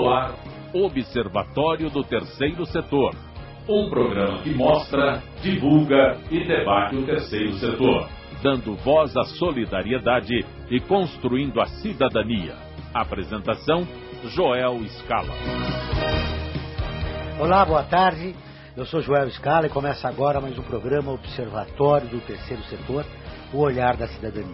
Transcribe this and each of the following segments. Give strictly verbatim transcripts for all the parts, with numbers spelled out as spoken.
ar, Observatório do Terceiro Setor. Um programa que mostra, divulga e debate o terceiro setor, dando voz à solidariedade e construindo a cidadania. Apresentação, Joel Scala. Olá, boa tarde. Eu sou Joel Scala e começa agora mais um programa Observatório do Terceiro Setor, o olhar da cidadania.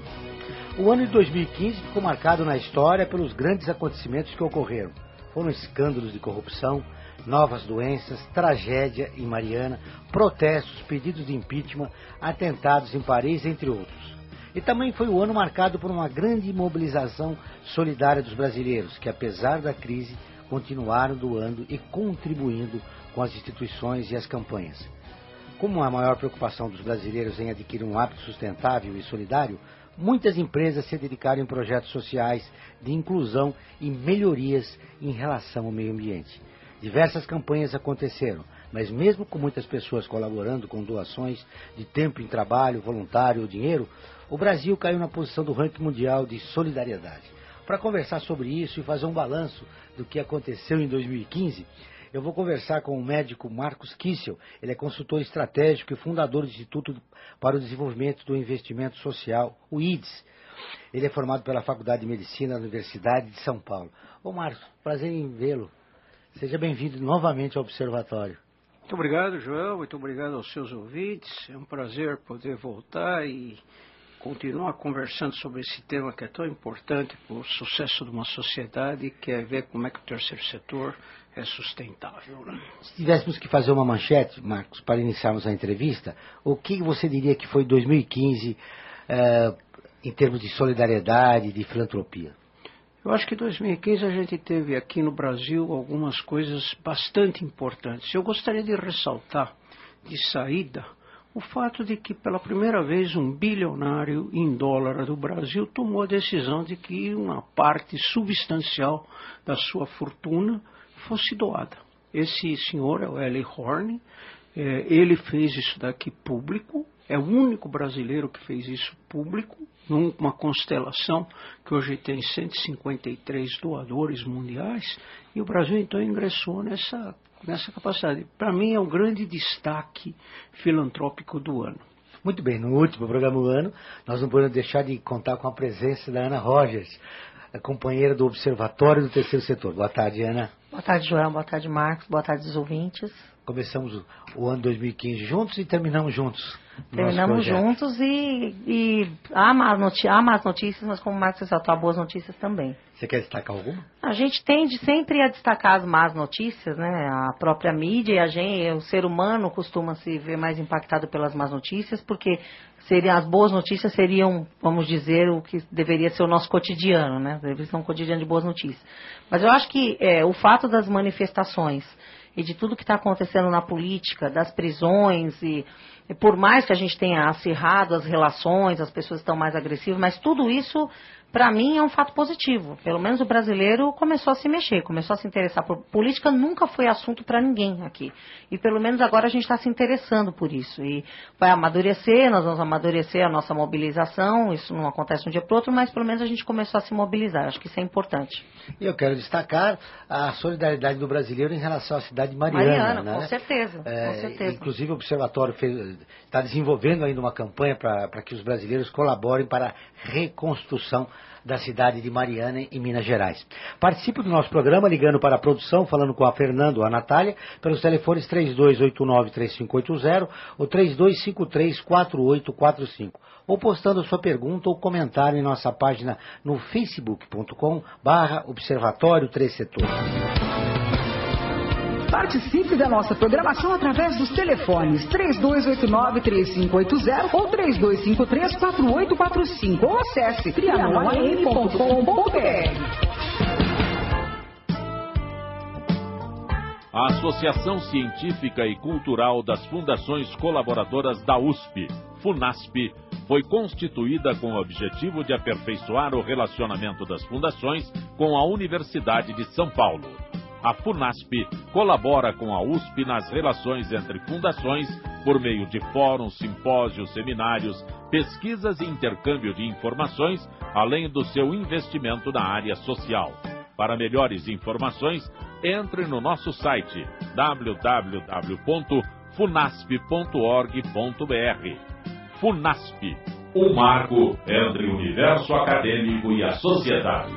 O ano de dois mil e quinze ficou marcado na história pelos grandes acontecimentos que ocorreram. Foram escândalos de corrupção, novas doenças, tragédia em Mariana, protestos, pedidos de impeachment, atentados em Paris, entre outros. E também foi o ano marcado por uma grande mobilização solidária dos brasileiros, que apesar da crise, continuaram doando e contribuindo com as instituições e as campanhas. Como a maior preocupação dos brasileiros em adquirir um hábito sustentável e solidário, muitas empresas se dedicaram em projetos sociais de inclusão e melhorias em relação ao meio ambiente. Diversas campanhas aconteceram, mas mesmo com muitas pessoas colaborando com doações de tempo em trabalho, voluntário ou dinheiro, o Brasil caiu na posição do ranking mundial de solidariedade. Para conversar sobre isso e fazer um balanço do que aconteceu em dois mil e quinze, eu vou conversar com o médico Marcos Kissel. Ele é consultor estratégico e fundador do Instituto para o Desenvolvimento do Investimento Social, o I D S. Ele é formado pela Faculdade de Medicina da Universidade de São Paulo. Ô Marcos, prazer em vê-lo. Seja bem-vindo novamente ao Observatório. Muito obrigado, Joel. Muito obrigado aos seus ouvintes. É um prazer poder voltar e continuar conversando sobre esse tema que é tão importante para o sucesso de uma sociedade, que é ver como é que o terceiro setor é sustentável. Né? Se tivéssemos que fazer uma manchete, Marcos, para iniciarmos a entrevista, o que você diria que foi dois mil e quinze uh, em termos de solidariedade, de filantropia? Eu acho que em dois mil e quinze a gente teve aqui no Brasil algumas coisas bastante importantes. Eu gostaria de ressaltar, de saída, o fato de que pela primeira vez um bilionário em dólar do Brasil tomou a decisão de que uma parte substancial da sua fortuna fosse doada. Esse senhor é o Eli Horn, é, ele fez isso daqui público, é o único brasileiro que fez isso público, numa constelação que hoje tem cento e cinquenta e três doadores mundiais, e o Brasil então ingressou nessa, nessa capacidade. Para mim é o grande destaque filantrópico do ano. Muito bem, no último programa do ano, nós não podemos deixar de contar com a presença da Ana Rogers, a companheira do Observatório do Terceiro Setor. Boa tarde, Ana. Boa tarde, Joel. Boa tarde, Marcos. Boa tarde, os ouvintes. Começamos o ano dois mil e quinze juntos e terminamos juntos. Terminamos juntos e, e há, más noti- há más notícias, mas como o Marcos ressaltou, há boas notícias também. Você quer destacar alguma? A gente tende sempre a destacar as más notícias, né? A própria mídia e a gente, o ser humano costuma se ver mais impactado pelas más notícias, porque seriam, as boas notícias seriam, vamos dizer, o que deveria ser o nosso cotidiano, né? Deveria ser um cotidiano de boas notícias. Mas eu acho que é, o fato das manifestações e de tudo que está acontecendo na política, das prisões, e, e por mais que a gente tenha acirrado as relações, as pessoas estão mais agressivas, mas tudo isso, para mim, é um fato positivo. Pelo menos o brasileiro começou a se mexer, começou a se interessar por política. Nunca foi assunto para ninguém aqui. E pelo menos agora a gente está se interessando por isso. E vai amadurecer, nós vamos amadurecer a nossa mobilização. Isso não acontece de um dia para o outro, mas pelo menos a gente começou a se mobilizar. Acho que isso é importante. E eu quero destacar a solidariedade do brasileiro em relação à cidade de Mariana. Mariana, né? com certeza, é, com certeza. Inclusive o Observatório fez, está desenvolvendo ainda uma campanha para que os brasileiros colaborem para a reconstrução da cidade de Mariana, em Minas Gerais. Participe do nosso programa ligando para a produção, falando com a Fernanda ou a Natália, pelos telefones três dois oito nove, três cinco oito zero ou três dois cinco três, quatro oito quatro cinco, ou postando sua pergunta ou comentário em nossa página no facebook ponto com barra Observatório Três Setores. Participe da nossa programação através dos telefones três dois oito nove, três cinco oito zero ou três dois cinco três, quatro oito quatro cinco ou acesse trianon a m ponto com ponto b r. A Associação Científica e Cultural das Fundações Colaboradoras da U S P, FUNASP, foi constituída com o objetivo de aperfeiçoar o relacionamento das fundações com a Universidade de São Paulo. A FUNASP colabora com a U S P nas relações entre fundações por meio de fóruns, simpósios, seminários, pesquisas e intercâmbio de informações, além do seu investimento na área social. Para melhores informações, entre no nosso site w w w ponto funasp ponto org ponto b r. Funasp, um marco entre o universo acadêmico e a sociedade.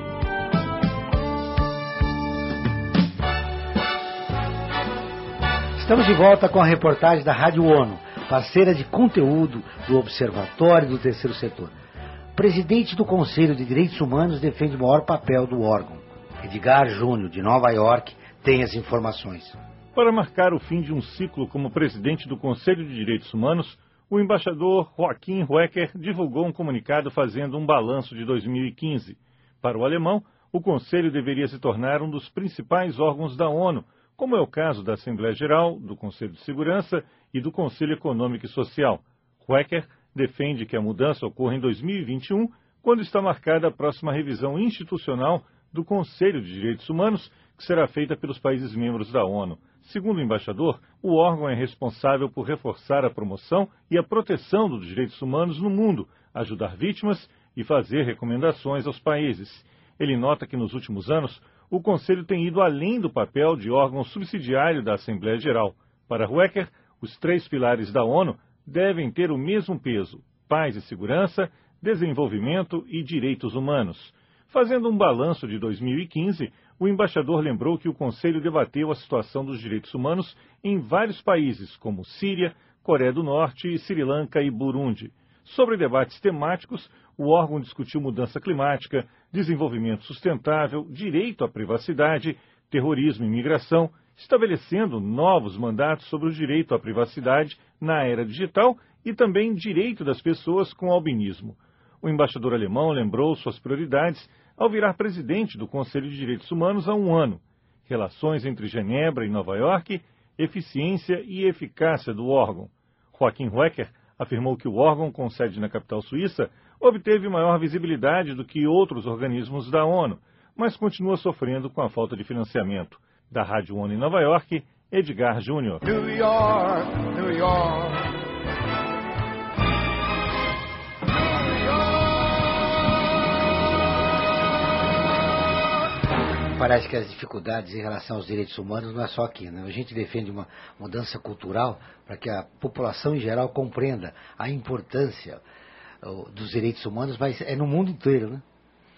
Estamos de volta com a reportagem da Rádio ONU, parceira de conteúdo do Observatório do Terceiro Setor. O presidente do Conselho de Direitos Humanos defende o maior papel do órgão. Edgar Júnior, de Nova York, tem as informações. Para marcar o fim de um ciclo como presidente do Conselho de Direitos Humanos, o embaixador Joaquim Huecker divulgou um comunicado fazendo um balanço de dois mil e quinze. Para o alemão, o Conselho deveria se tornar um dos principais órgãos da ONU, como é o caso da Assembleia Geral, do Conselho de Segurança e do Conselho Econômico e Social. Huecker defende que a mudança ocorra em dois mil e vinte e um, quando está marcada a próxima revisão institucional do Conselho de Direitos Humanos, que será feita pelos países membros da ONU. Segundo o embaixador, o órgão é responsável por reforçar a promoção e a proteção dos direitos humanos no mundo, ajudar vítimas e fazer recomendações aos países. Ele nota que nos últimos anos, o Conselho tem ido além do papel de órgão subsidiário da Assembleia Geral. Para Huecker, os três pilares da ONU devem ter o mesmo peso: paz e segurança, desenvolvimento e direitos humanos. Fazendo um balanço de dois mil e quinze, o embaixador lembrou que o Conselho debateu a situação dos direitos humanos em vários países, como Síria, Coreia do Norte, Sri Lanka e Burundi. Sobre debates temáticos, o órgão discutiu mudança climática, desenvolvimento sustentável, direito à privacidade, terrorismo e migração, estabelecendo novos mandatos sobre o direito à privacidade na era digital e também direito das pessoas com albinismo. O embaixador alemão lembrou suas prioridades ao virar presidente do Conselho de Direitos Humanos há um ano: relações entre Genebra e Nova York, eficiência e eficácia do órgão. Joaquim Huecker afirmou que o órgão, com sede na capital suíça, obteve maior visibilidade do que outros organismos da ONU, mas continua sofrendo com a falta de financiamento. Da Rádio ONU em Nova York, Edgar Júnior. New York, New York. Parece que as dificuldades em relação aos direitos humanos não é só aqui, né? A gente defende uma mudança cultural para que a população em geral compreenda a importância dos direitos humanos, mas é no mundo inteiro, né?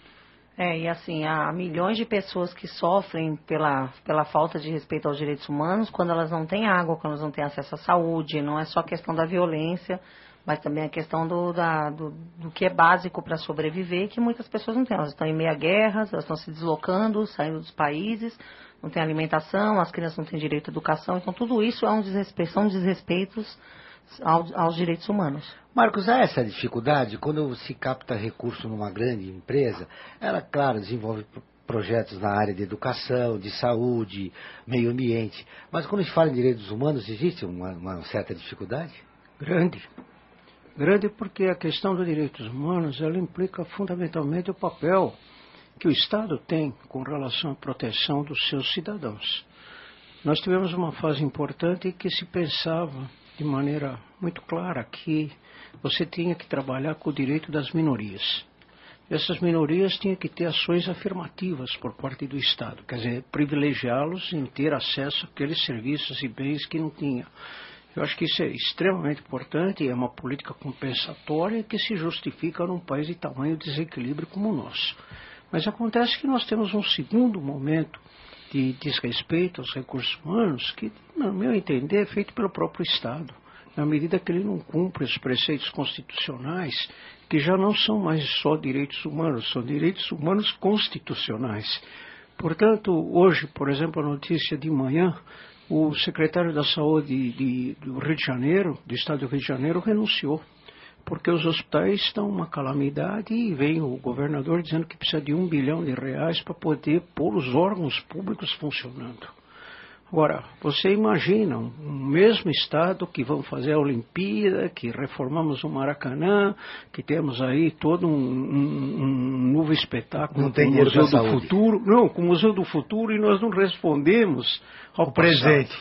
É, e assim, há milhões de pessoas que sofrem pela, pela falta de respeito aos direitos humanos quando elas não têm água, quando elas não têm acesso à saúde. Não é só a questão da violência, mas também a questão do, da, do, do que é básico para sobreviver, que muitas pessoas não têm. Elas estão em meio a guerras, elas estão se deslocando, saindo dos países, não têm alimentação, as crianças não têm direito à educação. Então, tudo isso é um desrespeito, são desrespeitos aos, aos direitos humanos. Marcos, há essa dificuldade quando se capta recurso numa grande empresa? Ela, claro, desenvolve projetos na área de educação, de saúde, meio ambiente. Mas quando se fala em direitos humanos, existe uma, uma certa dificuldade? Grande. Grande porque a questão dos direitos humanos, ela implica fundamentalmente o papel que o Estado tem com relação à proteção dos seus cidadãos. Nós tivemos uma fase importante em que se pensava de maneira muito clara que você tinha que trabalhar com o direito das minorias. Essas minorias tinham que ter ações afirmativas por parte do Estado, quer dizer, privilegiá-los em ter acesso àqueles serviços e bens que não tinham. Eu acho que isso é extremamente importante e é uma política compensatória que se justifica num país de tamanho desequilíbrio como o nosso. Mas acontece que nós temos um segundo momento de desrespeito aos recursos humanos que, no meu entender, é feito pelo próprio Estado, na medida que ele não cumpre os preceitos constitucionais, que já não são mais só direitos humanos, são direitos humanos constitucionais. Portanto, hoje, por exemplo, a notícia de manhã, o secretário da Saúde de, do Rio de Janeiro, do Estado do Rio de Janeiro, renunciou, porque os hospitais estão uma calamidade e vem o governador dizendo que precisa de um bilhão de reais para poder pôr os órgãos públicos funcionando. Agora, você imagina um mesmo Estado que vão fazer a Olimpíada, que reformamos o Maracanã, que temos aí todo um, um, um novo espetáculo não tem com o Museu do Futuro. Não, com o Museu do Futuro, e nós não respondemos ao o presente.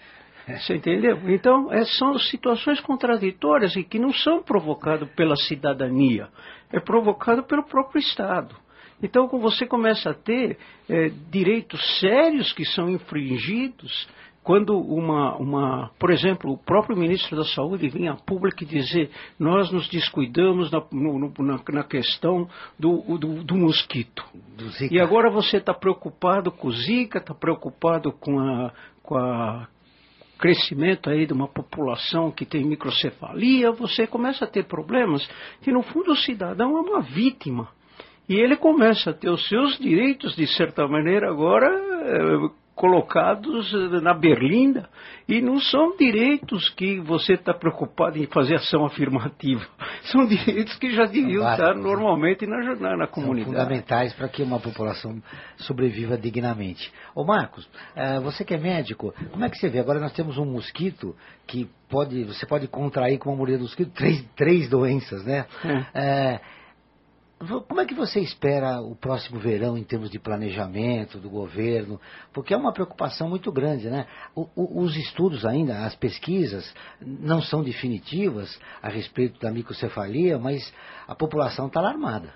Você entendeu? Então, é, são situações contraditórias e que não são provocadas pela cidadania, é provocado pelo próprio Estado. Então você começa a ter é, direitos sérios que são infringidos quando uma, uma, por exemplo, o próprio ministro da Saúde vinha a público e dizer: nós nos descuidamos na, no, na, na questão do, do, do mosquito. Do Zika. E agora você está preocupado com o Zika, está preocupado com a, com a crescimento aí de uma população que tem microcefalia, você começa a ter problemas que, no fundo, o cidadão é uma vítima. E ele começa a ter os seus direitos, de certa maneira, agora é, colocados na berlinda, e não são direitos que você está preocupado em fazer ação afirmativa. São direitos que já deviam básicos, estar normalmente na, na, na comunidade. São fundamentais para que uma população sobreviva dignamente. Ô Marcos, uh, você que é médico, como é que você vê? Agora nós temos um mosquito que pode, você pode contrair com uma mordida do mosquito três, três doenças, né? É. Uh, Como é que você espera o próximo verão em termos de planejamento do governo? Porque é uma preocupação muito grande, né? O, o, os estudos ainda, as pesquisas não são definitivas a respeito da microcefalia, mas a população está alarmada.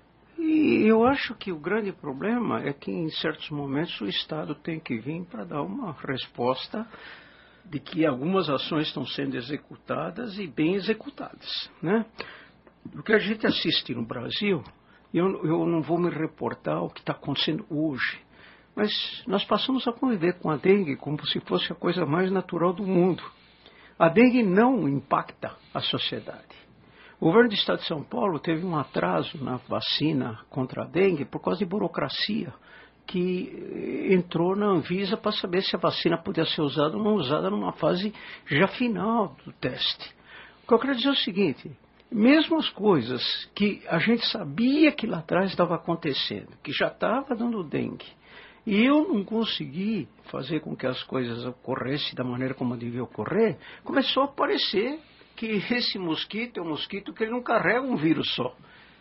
E eu acho que o grande problema é que em certos momentos o Estado tem que vir para dar uma resposta de que algumas ações estão sendo executadas e bem executadas, né? O que a gente assiste no Brasil, eu, eu não vou me reportar o que está acontecendo hoje, mas nós passamos a conviver com a dengue como se fosse a coisa mais natural do mundo. A dengue não impacta a sociedade. O governo do Estado de São Paulo teve um atraso na vacina contra a dengue por causa de burocracia, que entrou na Anvisa para saber se a vacina podia ser usada ou não usada numa fase já final do teste. O que eu quero dizer é o seguinte: mesmo as coisas que a gente sabia que lá atrás estava acontecendo, que já estava dando dengue, e eu não consegui fazer com que as coisas ocorressem da maneira como devia ocorrer, começou a aparecer que esse mosquito é um mosquito que ele não carrega um vírus só.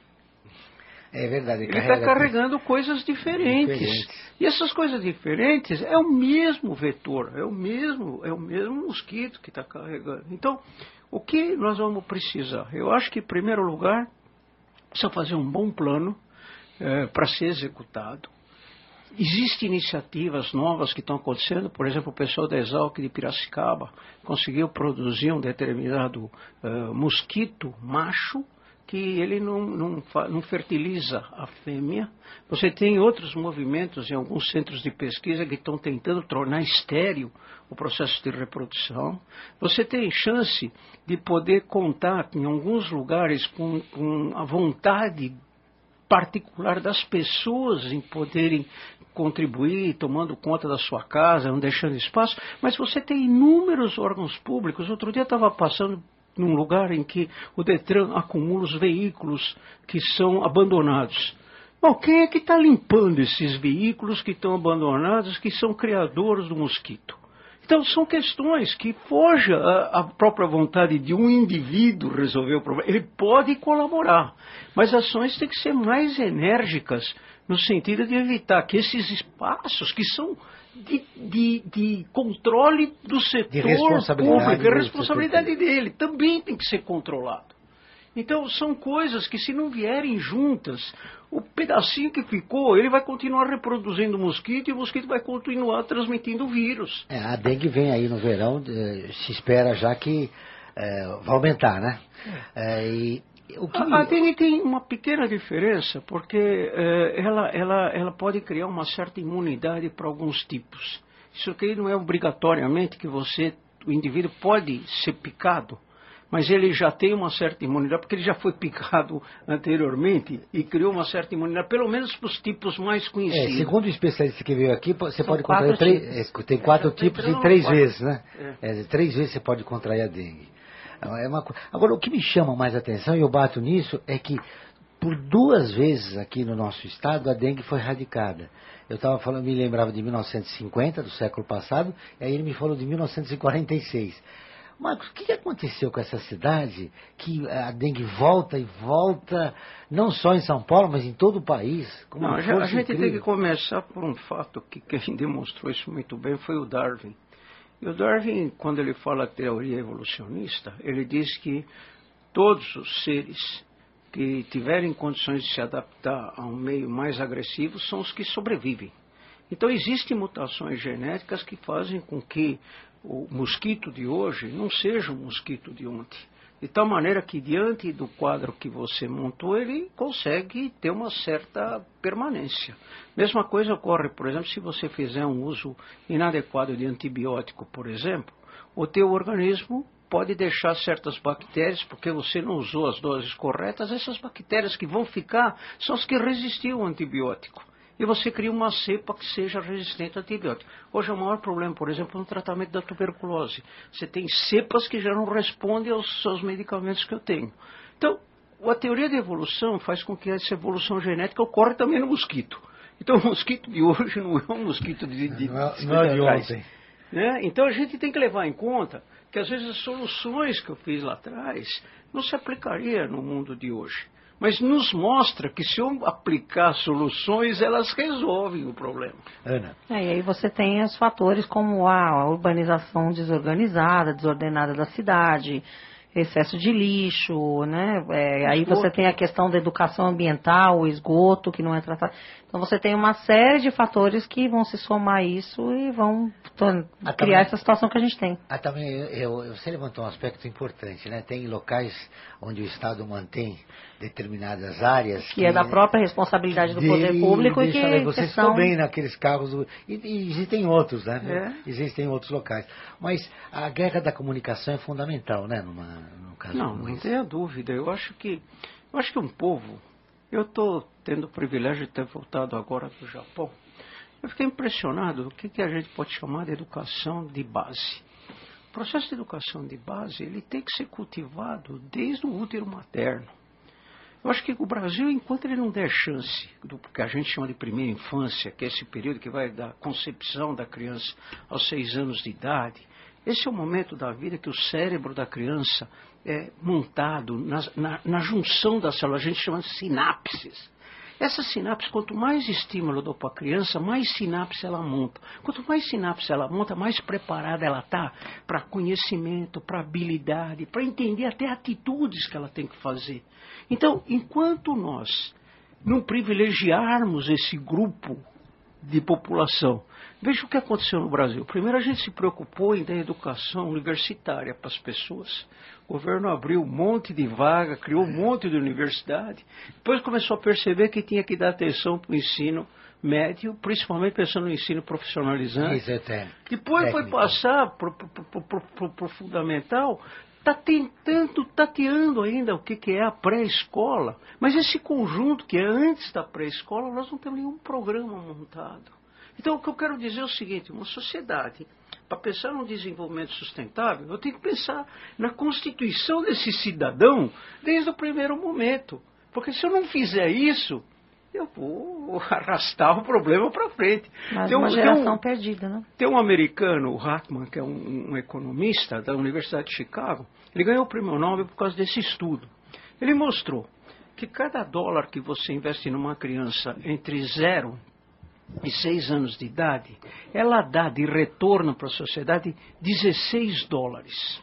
É verdade. Ele está carregando coisas diferentes. diferentes. E essas coisas diferentes é o mesmo vetor, é o mesmo, é o mesmo mosquito que está carregando. Então, o que nós vamos precisar? Eu acho que, em primeiro lugar, precisa fazer um bom plano é, para ser executado. Existem iniciativas novas que estão acontecendo. Por exemplo, o pessoal da Exalc de Piracicaba conseguiu produzir um determinado uh, mosquito macho que ele não, não, não fertiliza a fêmea. Você tem outros movimentos em alguns centros de pesquisa que estão tentando tornar estéril o processo de reprodução. Você tem chance de poder contar em alguns lugares com, com a vontade particular das pessoas em poderem contribuir, tomando conta da sua casa, não deixando espaço, mas você tem inúmeros órgãos públicos. Outro dia eu estava passando num lugar em que o Detran acumula os veículos que são abandonados. Bom, quem é que está limpando esses veículos que estão abandonados, que são criadores do mosquito? Então, são questões que foge a, a própria vontade de um indivíduo resolver o problema. Ele pode colaborar, mas ações têm que ser mais enérgicas, no sentido de evitar que esses espaços que são de, de, de controle do setor de responsabilidade público, a responsabilidade dele também tem que ser controlado. Então, são coisas que, se não vierem juntas, o pedacinho que ficou, ele vai continuar reproduzindo o mosquito e o mosquito vai continuar transmitindo o vírus. É, a dengue vem aí no verão, eh, se espera já que eh, vai aumentar, né? É, e o que... A, a dengue tem uma pequena diferença, porque eh, ela, ela, ela pode criar uma certa imunidade para alguns tipos. Isso aqui não é obrigatoriamente que você, o indivíduo pode ser picado, mas ele já tem uma certa imunidade, porque ele já foi picado anteriormente e criou uma certa imunidade, pelo menos para os tipos mais conhecidos. É, segundo o especialista que veio aqui, você São pode contrair três, tem quatro é, tipos e não, três quatro. vezes, né? É. É, três vezes você pode contrair a dengue. É uma... Agora, o que me chama mais atenção, e eu bato nisso, é que por duas vezes aqui no nosso estado a dengue foi erradicada. Eu estava falando, me lembrava de mil novecentos e cinquenta, do século passado, e aí ele me falou de mil novecentos e quarenta e seis. Marcos, o que aconteceu com essa cidade que a dengue volta e volta, não só em São Paulo, mas em todo o país? Com não, uma a força gente incrível. tem que começar por um fato que quem demonstrou isso muito bem foi o Darwin. E o Darwin, quando ele fala teoria evolucionista, ele diz que todos os seres que tiverem condições de se adaptar a um meio mais agressivo são os que sobrevivem. Então existem mutações genéticas que fazem com que o mosquito de hoje não seja um mosquito de ontem. De tal maneira que diante do quadro que você montou, ele consegue ter uma certa permanência. Mesma coisa ocorre, por exemplo, se você fizer um uso inadequado de antibiótico, por exemplo, o teu organismo pode deixar certas bactérias, porque você não usou as doses corretas, essas bactérias que vão ficar são as que resistiam ao antibiótico. E você cria uma cepa que seja resistente ao antibiótico. Hoje é o maior problema, por exemplo, no tratamento da tuberculose. Você tem cepas que já não respondem aos, aos medicamentos que eu tenho. Então, a teoria da evolução faz com que essa evolução genética ocorra também no mosquito. Então, o mosquito de hoje não é um mosquito de, de, não é, não é de ontem. Né? Então, a gente tem que levar em conta que, às vezes, as soluções que eu fiz lá atrás não se aplicaria no mundo de hoje. Mas nos mostra que se eu aplicar soluções, elas resolvem o problema. Ana. É, e aí você tem os fatores como a urbanização desorganizada, desordenada da cidade, excesso de lixo, né? É, aí você tem a questão da educação ambiental, o esgoto que não é tratado. Então você tem uma série de fatores que vão se somar a isso e vão ah, criar também, essa situação que a gente tem. Ah, também eu, eu, você levantou um aspecto importante, né? Tem locais onde o Estado mantém determinadas áreas que, que é da própria responsabilidade do de, poder público e que também, vocês são... estão bem naqueles carros e, e existem outros, né? É. Existem outros locais. Mas a guerra da comunicação é fundamental, né? Numa, num caso não, como não esse. tenha dúvida. Eu acho que eu acho que um povo. Eu estou tendo o privilégio de ter voltado agora do Japão. Eu fiquei impressionado do que, que a gente pode chamar de educação de base. O processo de educação de base ele tem que ser cultivado desde o útero materno. Eu acho que o Brasil, enquanto ele não der chance do que a gente chama de primeira infância, que é esse período que vai da concepção da criança aos seis anos de idade, esse é o momento da vida que o cérebro da criança é montado na, na, na junção das células, a gente chama de sinapses. Essas sinapses, quanto mais estímulo eu dou para a criança, mais sinapse ela monta. Quanto mais sinapse ela monta, mais preparada ela está para conhecimento, para habilidade, para entender até atitudes que ela tem que fazer. Então, enquanto nós não privilegiarmos esse grupo de população, veja o que aconteceu no Brasil. Primeiro a gente se preocupou em dar educação universitária para as pessoas. O governo abriu um monte de vaga, criou um monte de universidade. Depois começou a perceber que tinha que dar atenção para o ensino médio, principalmente pensando no ensino profissionalizante. Isso é técnico. Depois técnico. foi passar para o fundamental. Está tentando, tateando ainda o que, que é a pré-escola. Mas esse conjunto que é antes da pré-escola, nós não temos nenhum programa montado. Então, o que eu quero dizer é o seguinte, uma sociedade, para pensar no desenvolvimento sustentável, eu tenho que pensar na constituição desse cidadão desde o primeiro momento. Porque se eu não fizer isso, eu vou arrastar o problema para frente. Mas tem um, uma geração tem um, perdida, né? Tem um americano, o Hackman, que é um, um economista da Universidade de Chicago, ele ganhou o prêmio Nobel por causa desse estudo. Ele mostrou que cada dólar que você investe numa criança entre zero e seis anos de idade, ela dá de retorno para a sociedade dezesseis dólares.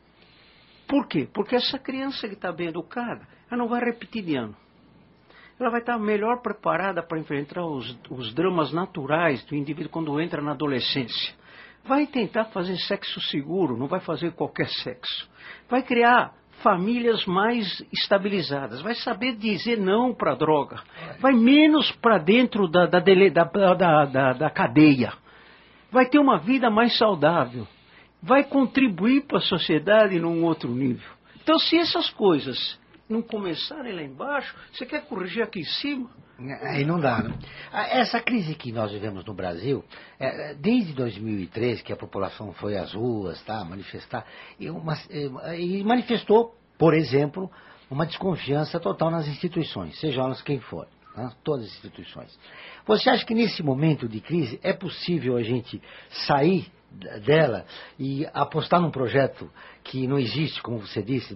Por quê? Porque essa criança que está bem educada, ela não vai repetir de ano. Ela vai estar melhor preparada para enfrentar os, os dramas naturais do indivíduo quando entra na adolescência. Vai tentar fazer sexo seguro, não vai fazer qualquer sexo. Vai criar famílias mais estabilizadas, vai saber dizer não para a droga, vai menos para dentro da, da, da, da, da, da cadeia, vai ter uma vida mais saudável, vai contribuir para a sociedade num outro nível. Então, se essas coisas não começarem lá embaixo, você quer corrigir aqui em cima? Aí não dá, né? Essa crise que nós vivemos no Brasil, é, desde dois mil e três, que a população foi às ruas, tá, manifestar, e, uma, e manifestou, por exemplo, uma desconfiança total nas instituições, sejam elas quem for, né? Todas as instituições. Você acha que nesse momento de crise é possível a gente sair dela e apostar num projeto que não existe, como você disse,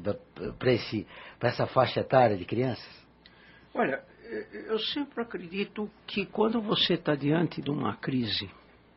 para essa faixa etária de crianças? Olha, eu sempre acredito que quando você está diante de uma crise,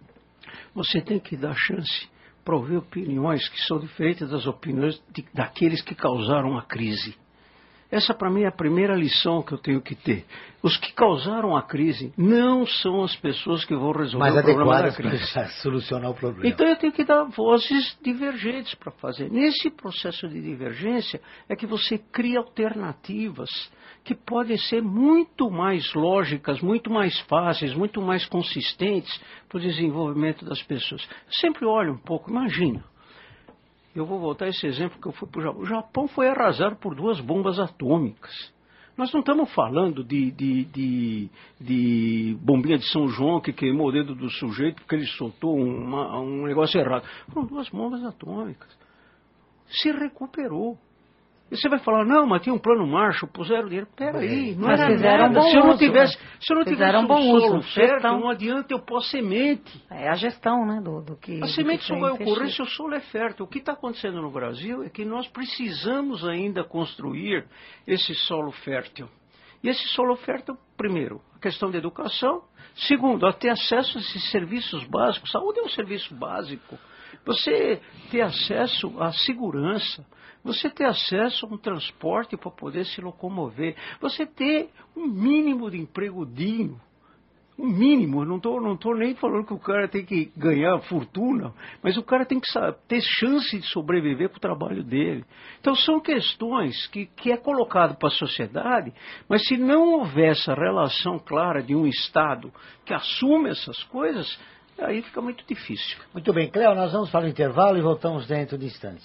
você tem que dar chance para ouvir opiniões que são diferentes das opiniões de, daqueles que causaram a crise. Essa, para mim, é a primeira lição que eu tenho que ter. Os que causaram a crise não são as pessoas que vão resolver mais o problema da adequadas crise. para solucionar o problema. Então eu tenho que dar vozes divergentes para fazer. Nesse processo de divergência é que você cria alternativas que podem ser muito mais lógicas, muito mais fáceis, muito mais consistentes para o desenvolvimento das pessoas. Eu sempre olho um pouco, imagina. Eu vou voltar a esse exemplo que eu fui para o Japão. O Japão foi arrasado por duas bombas atômicas. Nós não estamos falando de, de, de, de bombinha de São João que queimou o dedo do sujeito porque ele soltou uma, um negócio errado. Foram duas bombas atômicas. Se recuperou. E você vai falar, não, mas tinha um plano Marshall, puseram dinheiro. Peraí, não mas era fizeram nada. Um bom se eu não uso, tivesse, né? se eu não fizeram tivesse um bom um solo uso, certo, gestão. não adianta eu pôr semente. É a gestão, né, do, do que... A semente só vai investir. ocorrer se o solo é fértil. O que está acontecendo no Brasil é que nós precisamos ainda construir esse solo fértil. E esse solo fértil, primeiro, a questão da educação. Segundo, a ter acesso a esses serviços básicos. Saúde é um serviço básico. Você ter acesso à segurança. Você ter acesso a um transporte para poder se locomover. Você ter um mínimo de emprego digno. Um mínimo, eu não estou não tô nem falando que o cara tem que ganhar fortuna, mas o cara tem que saber, ter chance de sobreviver para o trabalho dele. Então são questões que, que é colocado para a sociedade, mas se não houver essa relação clara de um Estado que assume essas coisas, aí fica muito difícil. Muito bem, Cléo, nós vamos para o intervalo e voltamos dentro de instantes.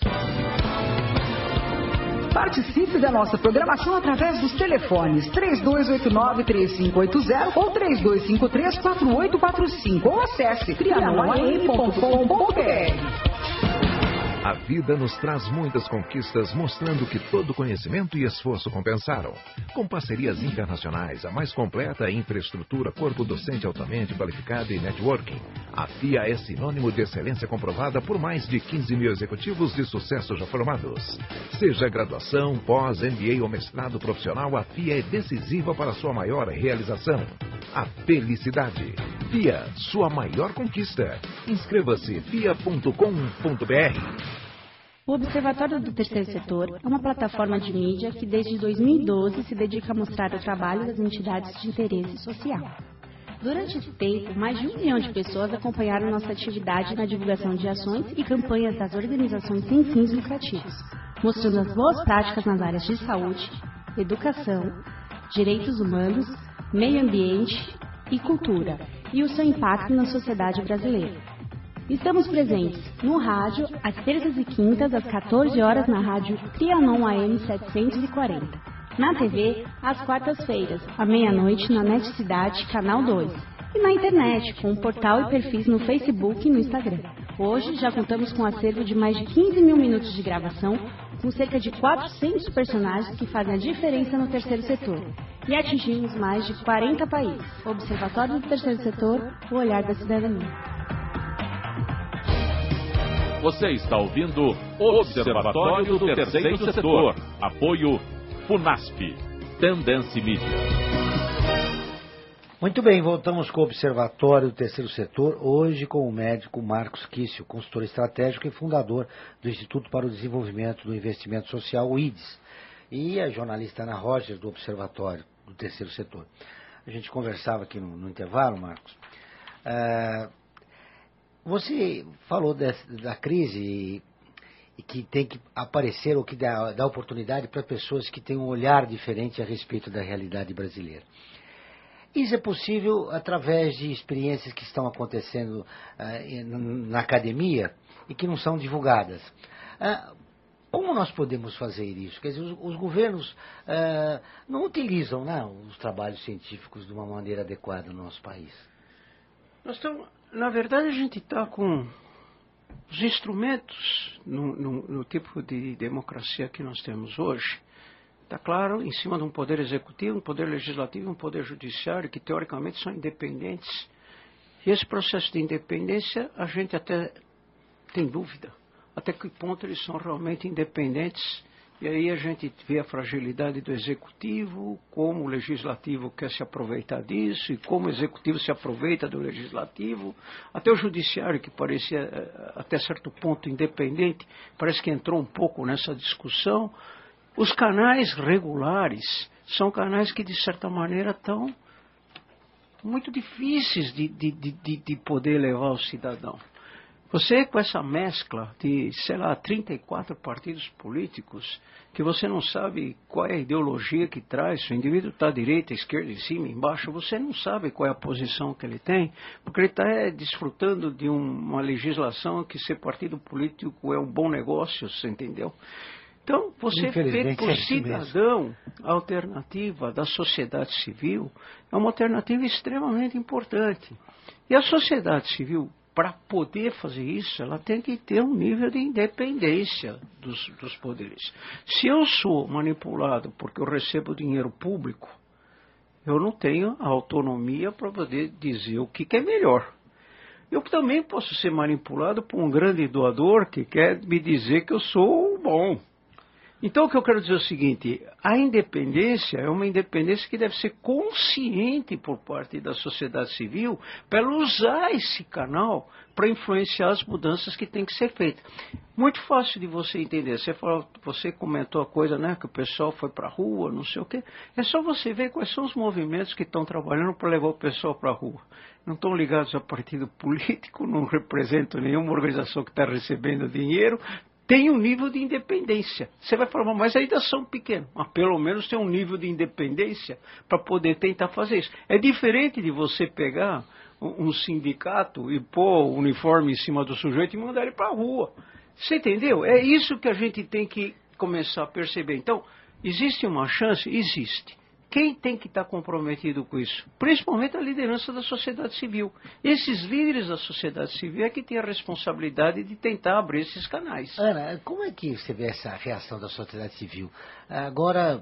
Participe da nossa programação através dos telefones três dois oito nove, três cinco oito zero ou três dois cinco três, quatro oito quatro cinco ou acesse trianon a m ponto com ponto b r. A vida nos traz muitas conquistas, mostrando que todo conhecimento e esforço compensaram. Com parcerias internacionais, a mais completa infraestrutura, corpo docente altamente qualificado e networking, a F I A é sinônimo de excelência comprovada por mais de quinze mil executivos de sucesso já formados. Seja graduação, pós, M B A ou mestrado profissional, a F I A é decisiva para sua maior realização. A felicidade. F I A, sua maior conquista. Inscreva-se f i a ponto com ponto b r. O Observatório do Terceiro Setor é uma plataforma de mídia que desde dois mil e doze se dedica a mostrar o trabalho das entidades de interesse social. Durante esse tempo, mais de um milhão de pessoas acompanharam nossa atividade na divulgação de ações e campanhas das organizações sem fins lucrativos, mostrando as boas práticas nas áreas de saúde, educação, direitos humanos, meio ambiente e cultura, e o seu impacto na sociedade brasileira. Estamos presentes no rádio, às terças e quintas, às quatorze horas, na rádio Trianon A M setecentos e quarenta. Na T V, às quartas-feiras, à meia-noite, na Net Cidade, Canal dois. E na internet, com um portal e perfis no Facebook e no Instagram. Hoje, já contamos com um acervo de mais de quinze mil minutos de gravação, com cerca de quatrocentos personagens que fazem a diferença no terceiro setor. E atingimos mais de quarenta países. Observatório do Terceiro Setor, o olhar da cidadania. Você está ouvindo Observatório do Terceiro Setor. Apoio Funasp. Tendência Mídia. Muito bem, voltamos com o Observatório do Terceiro Setor, hoje com o médico Marcos Quício, consultor estratégico e fundador do Instituto para o Desenvolvimento do Investimento Social, o I D S, e a jornalista Ana Roger, do Observatório do Terceiro Setor. A gente conversava aqui no, no intervalo, Marcos. Uh, Você falou dessa, da crise e, e que tem que aparecer ou que dá, dá oportunidade para pessoas que têm um olhar diferente a respeito da realidade brasileira. Isso é possível através de experiências que estão acontecendo uh, na academia e que não são divulgadas. Uh, como nós podemos fazer isso? Quer dizer, os, os governos uh, não utilizam, né, os trabalhos científicos de uma maneira adequada no nosso país. Nós estamos... Na verdade, a gente está com os instrumentos no, no, no tipo de democracia que nós temos hoje. Está claro, em cima de um poder executivo, um poder legislativo, um poder judiciário, que teoricamente são independentes. E esse processo de independência, a gente até tem dúvida. Até que ponto eles são realmente independentes. E aí a gente vê a fragilidade do executivo, como o legislativo quer se aproveitar disso, e como o executivo se aproveita do legislativo. Até o judiciário, que parecia até certo ponto independente, parece que entrou um pouco nessa discussão. Os canais regulares são canais que, de certa maneira, estão muito difíceis de, de, de, de poder levar o cidadão. Você, com essa mescla de, sei lá, trinta e quatro partidos políticos, que você não sabe qual é a ideologia que traz, se o indivíduo está à direita, à esquerda, em cima, embaixo, você não sabe qual é a posição que ele tem, porque ele está é, desfrutando de um, uma legislação que ser partido político é um bom negócio, você entendeu? Então, você vê por cidadão, a alternativa da sociedade civil é uma alternativa extremamente importante. E a sociedade civil, para poder fazer isso, ela tem que ter um nível de independência dos, dos poderes. Se eu sou manipulado porque eu recebo dinheiro público, eu não tenho a autonomia para poder dizer o que, que é melhor. Eu também posso ser manipulado por um grande doador que quer me dizer que eu sou bom. Então, o que eu quero dizer é o seguinte, a independência é uma independência que deve ser consciente por parte da sociedade civil para ela usar esse canal para influenciar as mudanças que têm que ser feitas. Muito fácil de você entender. Você, falou, você comentou a coisa, né, que o pessoal foi para a rua, não sei o quê. É só você ver quais são os movimentos que estão trabalhando para levar o pessoal para a rua. Não estão ligados a partido político, não representam nenhuma organização que está recebendo dinheiro, tem um nível de independência. Você vai falar, mas ainda são pequenos. Mas pelo menos tem um nível de independência para poder tentar fazer isso. É diferente de você pegar um sindicato e pôr o uniforme em cima do sujeito e mandar ele para a rua. Você entendeu? É isso que a gente tem que começar a perceber. Então, existe uma chance? Existe. Quem tem que estar comprometido com isso? Principalmente a liderança da sociedade civil. Esses líderes da sociedade civil é que têm a responsabilidade de tentar abrir esses canais. Ana, como é que você vê essa reação da sociedade civil? Agora,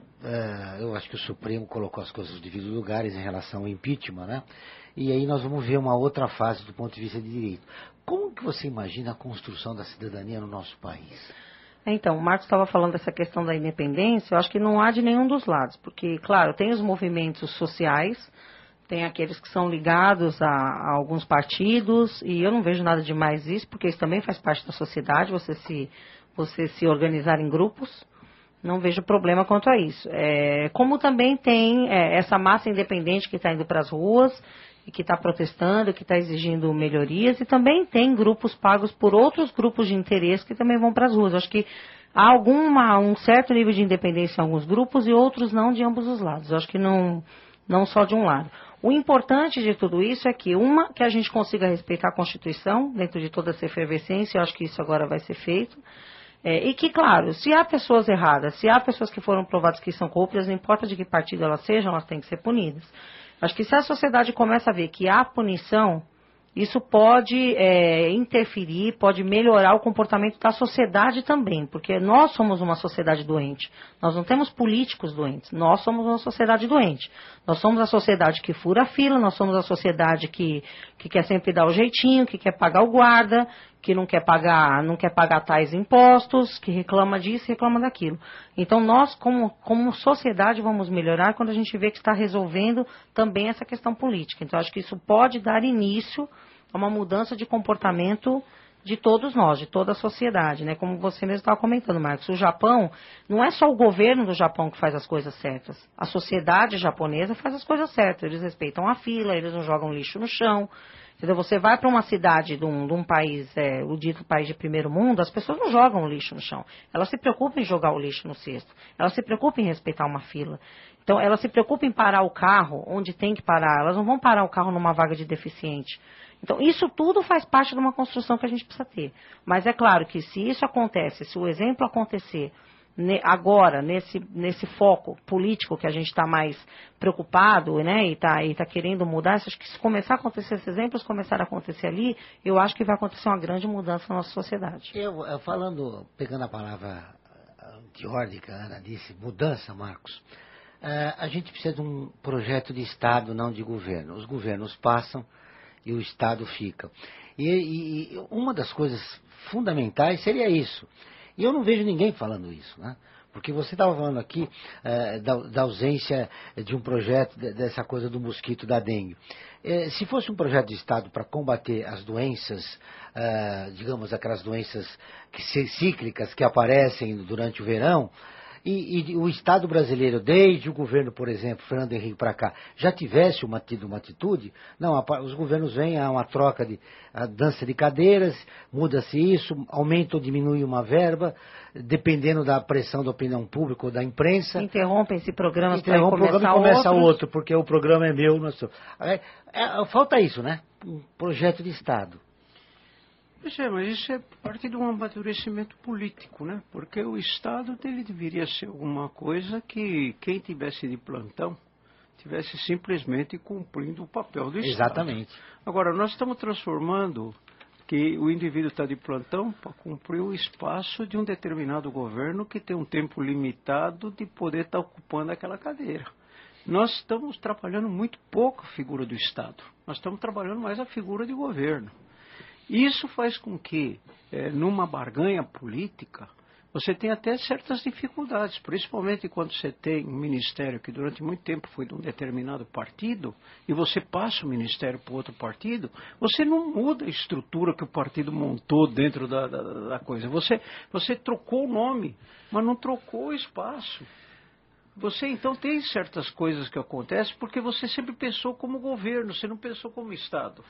eu acho que o Supremo colocou as coisas nos devidos lugares em relação ao impeachment, né? E aí nós vamos ver uma outra fase do ponto de vista de direito. Como que você imagina a construção da cidadania no nosso país? Então, o Marcos estava falando dessa questão da independência, eu acho que não há de nenhum dos lados, porque, claro, tem os movimentos sociais, tem aqueles que são ligados a, a alguns partidos, e eu não vejo nada de mais isso, porque isso também faz parte da sociedade, você se, você se organizar em grupos, não vejo problema quanto a isso. É, como também tem é, essa massa independente que está indo para as ruas, e que está protestando, que está exigindo melhorias, e também tem grupos pagos por outros grupos de interesse que também vão para as ruas. Acho que há alguma, um certo nível de independência em alguns grupos e outros não de ambos os lados. Acho que não, não só de um lado. O importante de tudo isso é que, uma, que a gente consiga respeitar a Constituição dentro de toda essa efervescência, eu acho que isso agora vai ser feito. É, e que, claro, se há pessoas erradas, se há pessoas que foram provadas que são corruptas, não importa de que partido elas sejam, elas têm que ser punidas. Acho que se a sociedade começa a ver que há punição, isso pode é, interferir, pode melhorar o comportamento da sociedade também, porque nós somos uma sociedade doente. Nós não temos políticos doentes, nós somos uma sociedade doente. Nós somos a sociedade que fura a fila, nós somos a sociedade que, que quer sempre dar o jeitinho, que quer pagar o guarda, que não quer pagar, não quer pagar tais impostos, que reclama disso e reclama daquilo. Então nós, como, como sociedade, vamos melhorar quando a gente vê que está resolvendo também essa questão política. Então acho que isso pode dar início a uma mudança de comportamento de todos nós, de toda a sociedade, né? Como você mesmo estava comentando, Marcos, o Japão, não é só o governo do Japão que faz as coisas certas. A sociedade japonesa faz as coisas certas. Eles respeitam a fila, eles não jogam lixo no chão. Entendeu? Você vai para uma cidade de um, de um país, é, o dito país de primeiro mundo, as pessoas não jogam o lixo no chão. Elas se preocupam em jogar o lixo no cesto. Elas se preocupam em respeitar uma fila. Então, elas se preocupam em parar o carro onde tem que parar. Elas não vão parar o carro numa vaga de deficiente. Então, isso tudo faz parte de uma construção que a gente precisa ter. Mas é claro que se isso acontece, se o exemplo acontecer agora, nesse, nesse foco político que a gente está mais preocupado, né, e está e tá querendo mudar, acho que se começar a acontecer, esses exemplos começarem a acontecer ali, eu acho que vai acontecer uma grande mudança na nossa sociedade. Eu, eu falando, pegando a palavra de ordem que a Ana disse, mudança, Marcos, uh, a gente precisa de um projeto de Estado, não de governo. Os governos passam e o Estado fica. E, e uma das coisas fundamentais seria isso. E eu não vejo ninguém falando isso, né? Porque você estava falando aqui eh, da, da ausência de um projeto, de, dessa coisa do mosquito da dengue. Eh, se fosse um projeto de Estado para combater as doenças, eh, digamos aquelas doenças que, cíclicas que aparecem durante o verão, e, e o Estado brasileiro, desde o governo, por exemplo, Fernando Henrique para cá, já tivesse uma, tido uma atitude, não, a, os governos vêm, há uma troca de a dança de cadeiras, muda-se isso, aumenta ou diminui uma verba, dependendo da pressão da opinião pública ou da imprensa. Interrompem esse programa para Interrompe o programa e começa outros. outro, porque o programa é meu. Não sou. É, é, falta isso, né? Um projeto de Estado. Pois é, mas isso é parte de um amadurecimento político, né? Porque o Estado dele deveria ser alguma coisa que quem tivesse de plantão tivesse simplesmente cumprindo o papel do Estado. Exatamente. Agora, nós estamos transformando que o indivíduo está de plantão para cumprir o espaço de um determinado governo que tem um tempo limitado de poder estar ocupando aquela cadeira. Nós estamos trabalhando muito pouco a figura do Estado. Nós estamos trabalhando mais a figura de governo. Isso faz com que, é, numa barganha política, você tenha até certas dificuldades, principalmente quando você tem um ministério que durante muito tempo foi de um determinado partido, e você passa o ministério para outro partido, você não muda a estrutura que o partido montou dentro da, da, da coisa. Você, você trocou o nome, mas não trocou o espaço. Você então tem certas coisas que acontecem porque você sempre pensou como governo, você não pensou como Estado.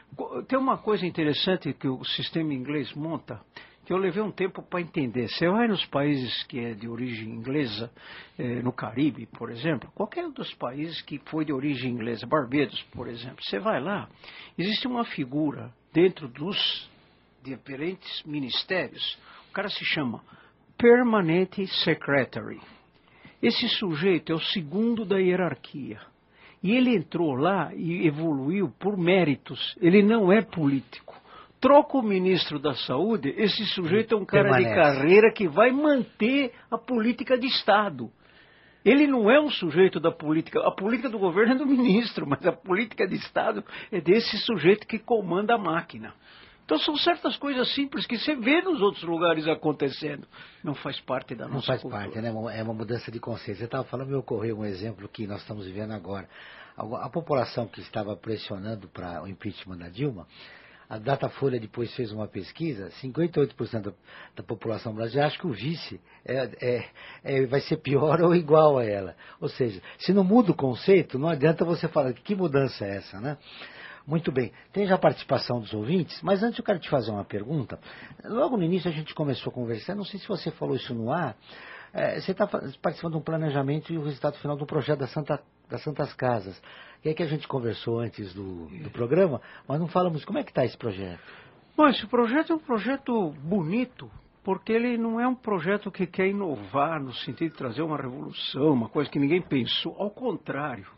Tem uma coisa interessante que o sistema inglês monta, que eu levei um tempo para entender. Você vai nos países que é de origem inglesa, eh, no Caribe, por exemplo, qualquer dos países que foi de origem inglesa, Barbados, por exemplo, você vai lá, existe uma figura dentro dos diferentes ministérios, o cara se chama Permanent Secretary. Esse sujeito é o segundo da hierarquia. E ele entrou lá e evoluiu por méritos. Ele não é político. Troca o ministro da Saúde, esse sujeito é um cara Permanece. de carreira que vai manter a política de Estado. Ele não é um sujeito da política. A política do governo é do ministro, mas a política de Estado é desse sujeito que comanda a máquina. Então são certas coisas simples que você vê nos outros lugares acontecendo. Não faz parte da nossa Não faz cultura. parte, né? É uma mudança de conceito. Você estava falando, me ocorreu um exemplo que nós estamos vivendo agora. A, a população que estava pressionando para o impeachment da Dilma, a Datafolha depois fez uma pesquisa, cinquenta e oito por cento da, da população brasileira acha que o vice é, é, é, vai ser pior ou igual a ela. Ou seja, se não muda o conceito, não adianta você falar que mudança é essa, né? Muito bem, tem já a participação dos ouvintes, mas antes eu quero te fazer uma pergunta. Logo no início a gente começou a conversar, não sei se você falou isso no ar, é, você está participando de um planejamento e o resultado final do projeto da Santa, das Santas Casas, que é que a gente conversou antes do, do programa, mas não falamos como é que está esse projeto. Bom, esse projeto é um projeto bonito, porque ele não é um projeto que quer inovar no sentido de trazer uma revolução, uma coisa que ninguém pensou, ao contrário.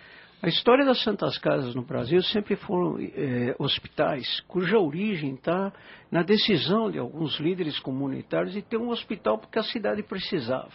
A história das Santas Casas no Brasil sempre foram é, hospitais cuja origem está na decisão de alguns líderes comunitários de ter um hospital porque a cidade precisava.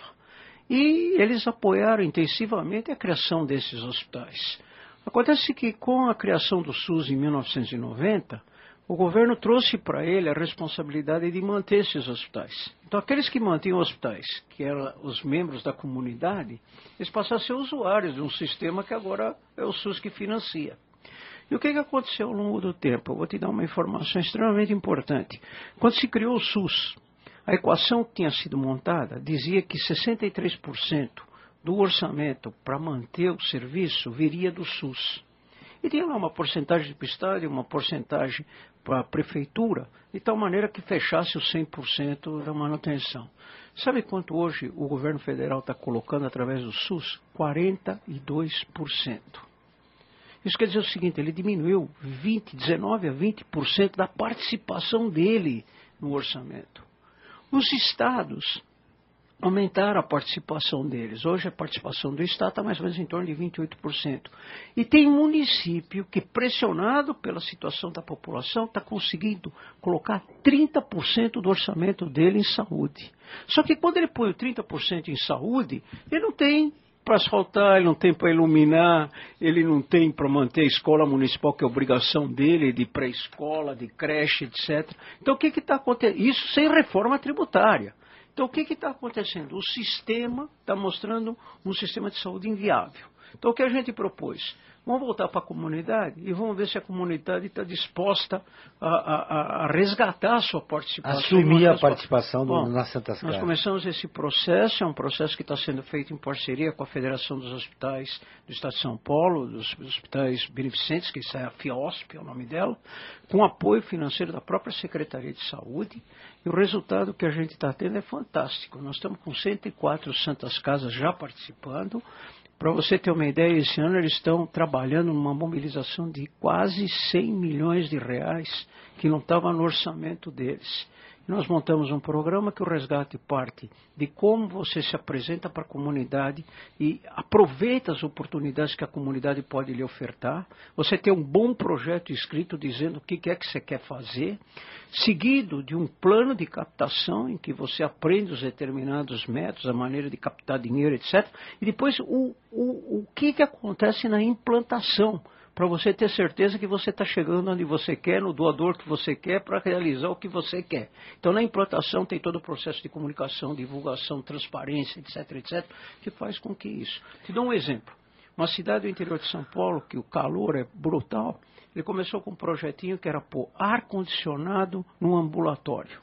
E eles apoiaram intensivamente a criação desses hospitais. Acontece que com a criação do SUS em mil novecentos e noventa, o governo trouxe para ele a responsabilidade de manter esses hospitais. Então, aqueles que mantinham hospitais, que eram os membros da comunidade, eles passaram a ser usuários de um sistema que agora é o SUS que financia. E o que, que aconteceu ao longo do tempo? Eu vou te dar uma informação extremamente importante. Quando se criou o SUS, a equação que tinha sido montada dizia que sessenta e três por cento do orçamento para manter o serviço viria do SUS. E tinha lá uma porcentagem para o Estado e uma porcentagem para a Prefeitura, de tal maneira que fechasse os cem por cento da manutenção. Sabe quanto hoje o governo federal está colocando através do SUS? quarenta e dois por cento. Isso quer dizer o seguinte, ele diminuiu vinte, dezenove a vinte por cento da participação dele no orçamento. Os estados aumentaram a participação deles. Hoje a participação do Estado está mais ou menos em torno de vinte e oito por cento. E tem município que, pressionado pela situação da população, está conseguindo colocar trinta por cento do orçamento dele em saúde. Só que quando ele põe o trinta por cento em saúde, ele não tem para asfaltar, ele não tem para iluminar, ele não tem para manter a escola municipal, que é obrigação dele, de pré-escola, de creche, etcétera. Então o que está acontecendo? Isso sem reforma tributária. Então, o que está acontecendo? O sistema está mostrando um sistema de saúde inviável. Então, o que a gente propôs? Vamos voltar para a comunidade e vamos ver se a comunidade está disposta a, a, a resgatar a sua participação. Assumir a participação do, Bom, nas Santas Casas. Nós começamos esse processo, é um processo que está sendo feito em parceria com a Federação dos Hospitais do Estado de São Paulo, dos hospitais beneficentes, que é a FIOSP, é o nome dela, com apoio financeiro da própria Secretaria de Saúde, e o resultado que a gente está tendo é fantástico. Nós estamos com cento e quatro Santas Casas já participando. Para você ter uma ideia, esse ano eles estão trabalhando numa mobilização de quase cem milhões de reais que não estava no orçamento deles. E nós montamos um programa que o resgate parte de como você se apresenta para a comunidade e aproveita as oportunidades que a comunidade pode lhe ofertar. Você tem um bom projeto escrito dizendo o que é que você quer fazer, seguido de um plano de captação em que você aprende os determinados métodos, a maneira de captar dinheiro, etcétera. E depois o, o, o que, que acontece na implantação, para você ter certeza que você está chegando onde você quer, no doador que você quer, para realizar o que você quer. Então, na implantação tem todo o processo de comunicação, divulgação, transparência, etc, etcétera, que faz com que isso. Te dou um exemplo. Uma cidade do interior de São Paulo, que o calor é brutal, ele começou com um projetinho que era pôr ar-condicionado no ambulatório.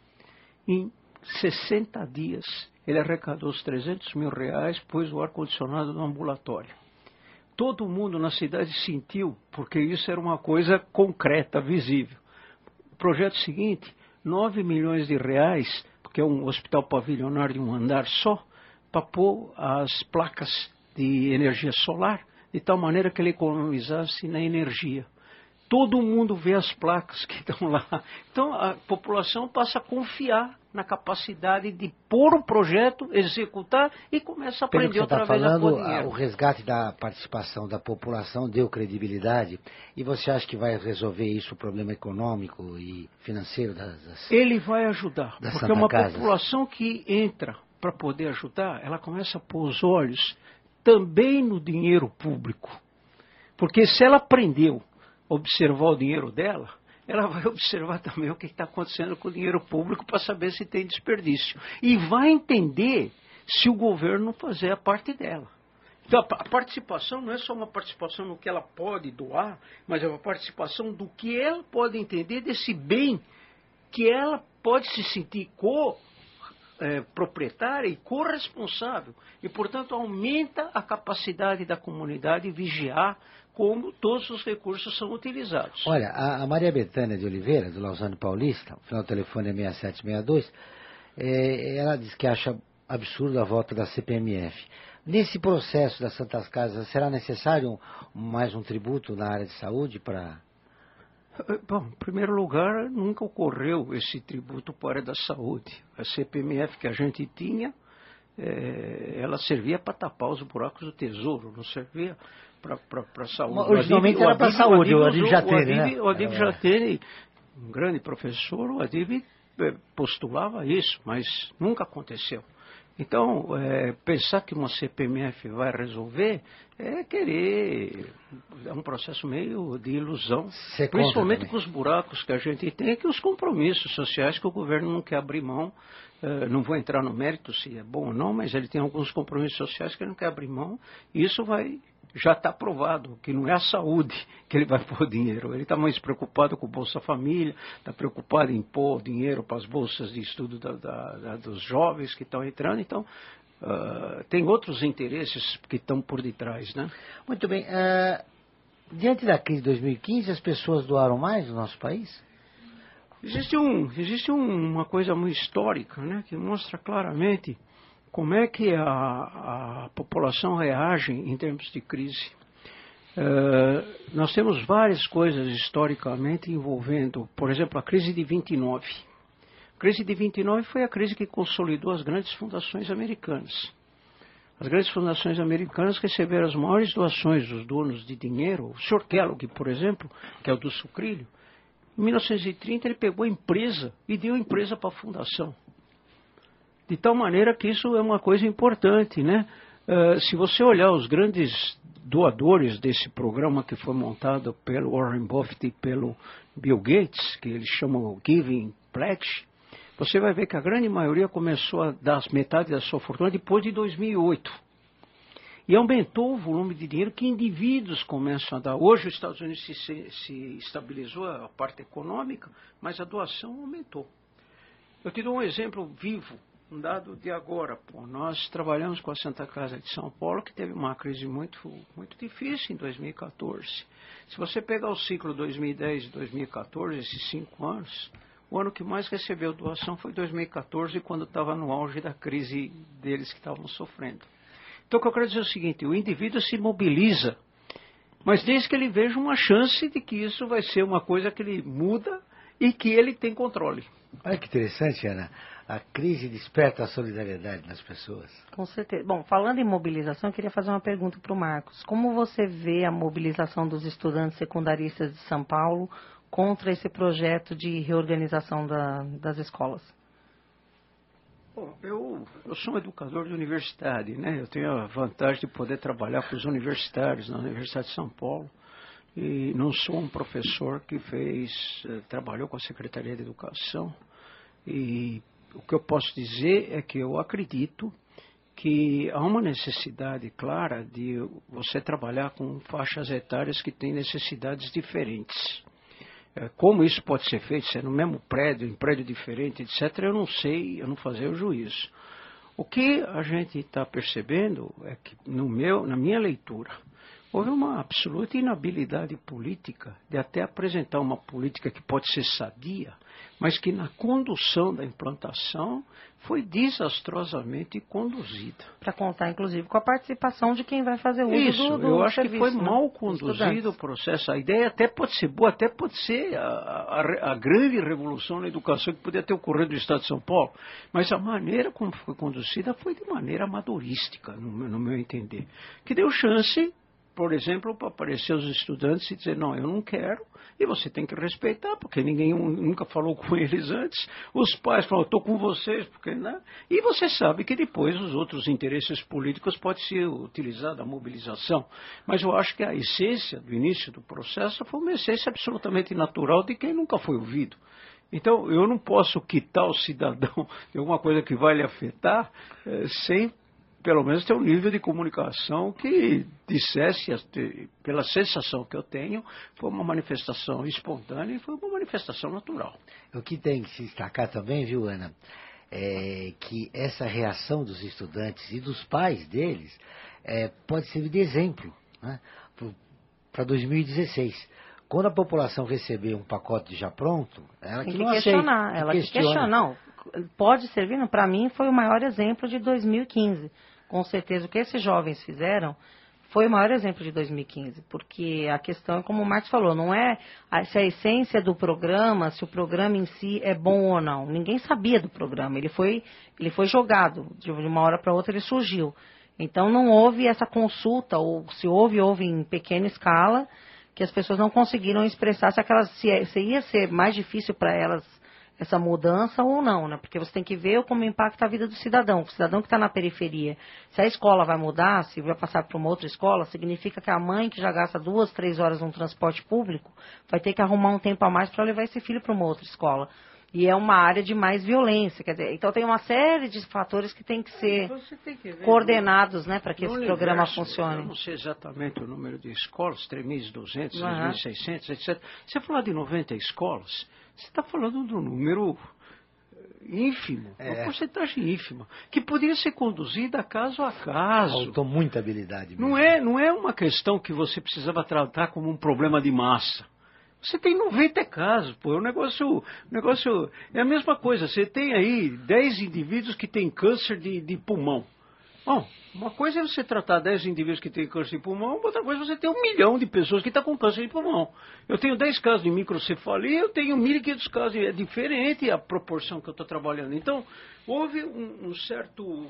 Em sessenta dias, ele arrecadou os trezentos mil reais, pôs o ar-condicionado no ambulatório. Todo mundo na cidade sentiu, porque isso era uma coisa concreta, visível. O projeto seguinte, nove milhões de reais, porque é um hospital pavilionar de um andar só, para pôr as placas de energia solar, de tal maneira que ele economizasse na energia. Todo mundo vê as placas que estão lá. Então a população passa a confiar na capacidade de pôr o projeto, executar e começa a aprender outra tá vez falando, a pôr dinheiro. O resgate da participação da população deu credibilidade, e você acha que vai resolver isso, o problema econômico e financeiro das, das Ele vai ajudar, das porque Santa uma Casas. população que entra para poder ajudar, ela começa a pôr os olhos também no dinheiro público. Porque se ela aprendeu a observar o dinheiro dela, ela vai observar também o que está acontecendo com o dinheiro público para saber se tem desperdício. E vai entender se o governo fazer a parte dela. Então, a participação não é só uma participação no que ela pode doar, mas é uma participação do que ela pode entender desse bem que ela pode se sentir co É, proprietária e corresponsável. E, portanto, aumenta a capacidade da comunidade vigiar como todos os recursos são utilizados. Olha, a, a Maria Bethânia de Oliveira, do Lausanne Paulista, o final do telefone é seis sete seis dois, é, ela diz que acha absurdo a volta da C P M F. Nesse processo das Santas Casas, será necessário um, mais um tributo na área de saúde para... Bom, em primeiro lugar, nunca ocorreu esse tributo para a área da saúde. A C P M F que a gente tinha, é, ela servia para tapar os buracos do tesouro, não servia para a saúde. Mas, originalmente era para a saúde, o Adib Jatene, né? O Adib Jatene, um grande professor, o Adib postulava isso, mas nunca aconteceu. Então, é, pensar que uma C P M F vai resolver é querer, é um processo meio de ilusão, Você principalmente com os buracos que a gente tem, que os compromissos sociais que o governo não quer abrir mão. É, não vou entrar no mérito se é bom ou não, mas ele tem alguns compromissos sociais que ele não quer abrir mão, e isso vai... já está provado que não é a saúde que ele vai pôr dinheiro. Ele está mais preocupado com o Bolsa Família, está preocupado em pôr dinheiro para as bolsas de estudo da, da, da, dos jovens que estão entrando. Então, uh, tem outros interesses que estão por detrás, né? Muito bem. Uh, diante da crise de dois mil e quinze, as pessoas doaram mais no nosso país? Existe, um, existe um, uma coisa muito histórica, né, que mostra claramente como é que a, a população reage em termos de crise. Uh, nós temos várias coisas historicamente envolvendo, por exemplo, a crise de vinte e nove. A crise de vinte e nove foi a crise que consolidou as grandes fundações americanas. As grandes fundações americanas receberam as maiores doações dos donos de dinheiro. O senhor Kellogg, por exemplo, que é o do sucrilho, em mil novecentos e trinta ele pegou a empresa e deu a empresa para a fundação. De tal maneira que isso é uma coisa importante, né? Uh, se você olhar os grandes doadores desse programa que foi montado pelo Warren Buffett e pelo Bill Gates, que eles chamam o Giving Pledge, você vai ver que a grande maioria começou a dar metade da sua fortuna depois de dois mil e oito. E aumentou o volume de dinheiro que indivíduos começam a dar. Hoje os Estados Unidos se, se, se estabilizou a parte econômica, mas a doação aumentou. Eu te dou um exemplo vivo, um dado de agora. Pô. Nós trabalhamos com a Santa Casa de São Paulo, que teve uma crise muito, muito difícil em dois mil e quatorze. Se você pegar o ciclo dois mil e dez e dois mil e quatorze, esses cinco anos, o ano que mais recebeu doação foi dois mil e quatorze, quando estava no auge da crise deles que estavam sofrendo. Então, o que eu quero dizer é o seguinte, o indivíduo se mobiliza, mas desde que ele veja uma chance de que isso vai ser uma coisa que ele muda e que ele tem controle. Olha que interessante, Ana. A crise desperta a solidariedade nas pessoas. Com certeza. Bom, falando em mobilização, eu queria fazer uma pergunta para o Marcos. Como você vê a mobilização dos estudantes secundaristas de São Paulo contra esse projeto de reorganização da, das escolas? Bom, eu, eu sou um educador de universidade, né? Eu tenho a vantagem de poder trabalhar com os universitários na Universidade de São Paulo. E não sou um professor que fez, eh, trabalhou com a Secretaria de Educação. E o que eu posso dizer é que eu acredito que há uma necessidade clara de você trabalhar com faixas etárias que têm necessidades diferentes. Como isso pode ser feito, se é no mesmo prédio, em prédio diferente, etcétera, eu não sei, eu não fazer o juízo. O que a gente está percebendo é que, no meu, na minha leitura, houve uma absoluta inabilidade política de até apresentar uma política que pode ser sadia, mas que na condução da implantação foi desastrosamente conduzida. Para contar, inclusive, com a participação de quem vai fazer uso Isso, do, do eu acho serviço, que foi né? mal conduzido o processo. A ideia até pode ser boa, até pode ser a, a, a grande revolução na educação que poderia ter ocorrido no Estado de São Paulo, mas a maneira como foi conduzida foi de maneira amadorística, no, no meu entender, que deu chance, por exemplo, para aparecer os estudantes e dizer, não, eu não quero, e você tem que respeitar, porque ninguém nunca falou com eles antes. Os pais falam, estou com vocês, porque não. E você sabe que depois os outros interesses políticos podem ser utilizados, a mobilização. Mas eu acho que a essência do início do processo foi uma essência absolutamente natural de quem nunca foi ouvido. Então, eu não posso quitar o cidadão de alguma coisa que vai lhe afetar eh, sem pelo menos ter um nível de comunicação que dissesse, pela sensação que eu tenho, foi uma manifestação espontânea e foi uma manifestação natural. O que tem que se destacar também, viu, Ana, é que essa reação dos estudantes e dos pais deles é, pode servir de exemplo, né, para dois mil e dezesseis. Quando a população receber um pacote já pronto, ela tem que, que não questionar, aceita, ela que que questiona, não, pode servir, para mim foi o maior exemplo de dois mil e quinze. Com certeza, o que esses jovens fizeram foi o maior exemplo de dois mil e quinze, porque a questão é como o Marcos falou, não é se a essência do programa, se o programa em si é bom ou não. Ninguém sabia do programa, ele foi, ele foi jogado, de uma hora para outra ele surgiu. Então não houve essa consulta, ou se houve, houve em pequena escala, que as pessoas não conseguiram expressar se, aquelas, se, se ia ser mais difícil para elas essa mudança ou não, né? Porque você tem que ver como impacta a vida do cidadão, o cidadão que está na periferia. Se a escola vai mudar, se vai passar para uma outra escola, significa que a mãe que já gasta duas, três horas num transporte público vai ter que arrumar um tempo a mais para levar esse filho para uma outra escola. E é uma área de mais violência, quer dizer, então tem uma série de fatores que tem que ser tem que ver, coordenados, né, para que esse universo, programa funcione. Eu não sei exatamente o número de escolas, três mil e duzentas, Uhum. três mil e seiscentas, etcétera. Você falar de noventa escolas, você está falando de um número ínfimo, é. uma porcentagem ínfima, que poderia ser conduzida caso a caso. Faltou muita habilidade mesmo. Não é, não é uma questão que você precisava tratar como um problema de massa. Você tem noventa casos, pô, o negócio, o negócio é a mesma coisa. Você tem aí dez indivíduos que têm câncer de, de pulmão. Bom, uma coisa é você tratar dez indivíduos que têm câncer de pulmão, outra coisa é você ter um milhão de pessoas que estão com câncer de pulmão. Eu tenho dez casos de microcefalia, eu tenho mil e quinhentos casos, é diferente a proporção que eu estou trabalhando. Então, houve um, um certo,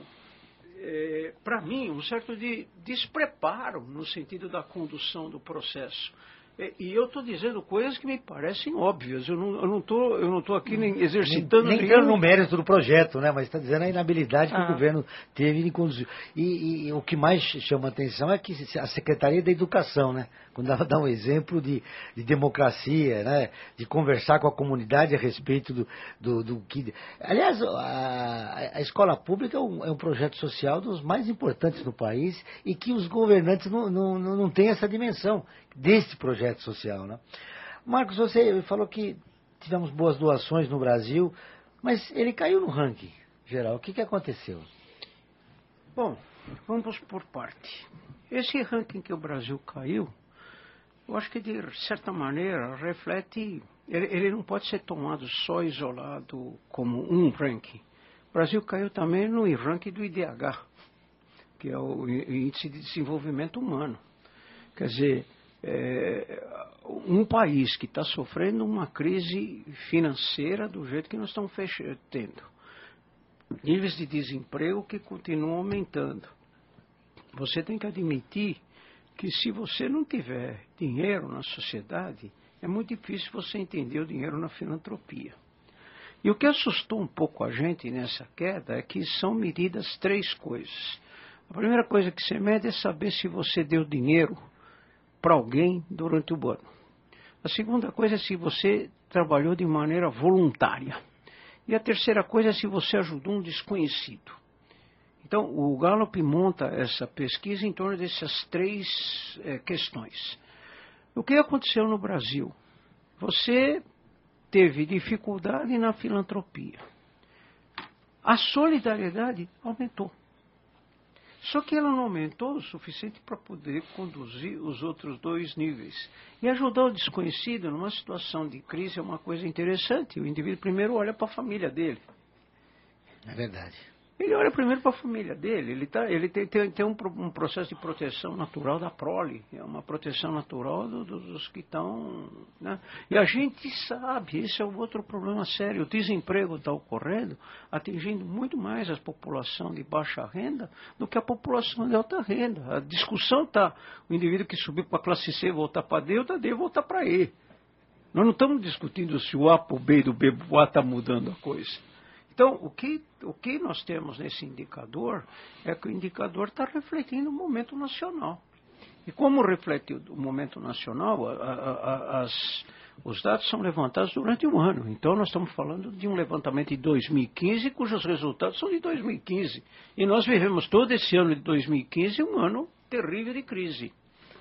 é, para mim, um certo de despreparo no sentido da condução do processo. E eu estou dizendo coisas que me parecem óbvias. Eu não estou eu não tô aqui nem exercitando... Nem entrando no mérito do projeto, né? Mas está dizendo a inabilidade que ah. o governo teve de conduzir. E, e, e o que mais chama a atenção é que a Secretaria da Educação, né? Quando ela dá um exemplo de, de democracia, né? De conversar com a comunidade a respeito do, do, do que... Aliás, a, a escola pública é um, é um projeto social dos mais importantes no país e que os governantes não, não, não, não têm essa dimensão desse projeto social, né? Marcos, você falou que tivemos boas doações no Brasil, mas ele caiu no ranking geral. O que, que aconteceu? Bom, vamos por parte. Esse ranking que o Brasil caiu, eu acho que de certa maneira reflete, ele, ele não pode ser tomado só isolado como um ranking. O Brasil caiu também no ranking do I D H, que é o Índice de Desenvolvimento Humano. Quer dizer, é, um país que está sofrendo uma crise financeira do jeito que nós estamos fechando, tendo níveis de desemprego que continuam aumentando. Você tem que admitir que se você não tiver dinheiro na sociedade, é muito difícil você entender o dinheiro na filantropia. E o que assustou um pouco a gente nessa queda é que são medidas três coisas. A primeira coisa que você mede é saber se você deu dinheiro para alguém durante o ano. A segunda coisa é se você trabalhou de maneira voluntária. E a terceira coisa é se você ajudou um desconhecido. Então, o Gallup monta essa pesquisa em torno dessas três é, questões. O que aconteceu no Brasil? Você teve dificuldade na filantropia. A solidariedade aumentou. Só que ela não aumentou o suficiente para poder conduzir os outros dois níveis. E ajudar o desconhecido numa situação de crise é uma coisa interessante. O indivíduo primeiro olha para a família dele. É verdade. Ele olha primeiro para a família dele. Ele, tá, ele tem, tem, tem um, um processo de proteção natural da prole. É uma proteção natural do, do, dos que estão... Né? E a gente sabe, esse é o outro problema sério. O desemprego está ocorrendo, atingindo muito mais a população de baixa renda do que a população de alta renda. A discussão está, o indivíduo que subiu para a classe C voltar para D, ou da D voltar para E. Nós não estamos discutindo se o A para o B e do B para o A está mudando a coisa. Então, o que, o que nós temos nesse indicador é que o indicador está refletindo o momento nacional. E como reflete o momento nacional, a, a, a, as, os dados são levantados durante um ano. Então, nós estamos falando de um levantamento de dois mil e quinze, cujos resultados são de dois mil e quinze. E nós vivemos todo esse ano de dois mil e quinze um ano terrível de crise.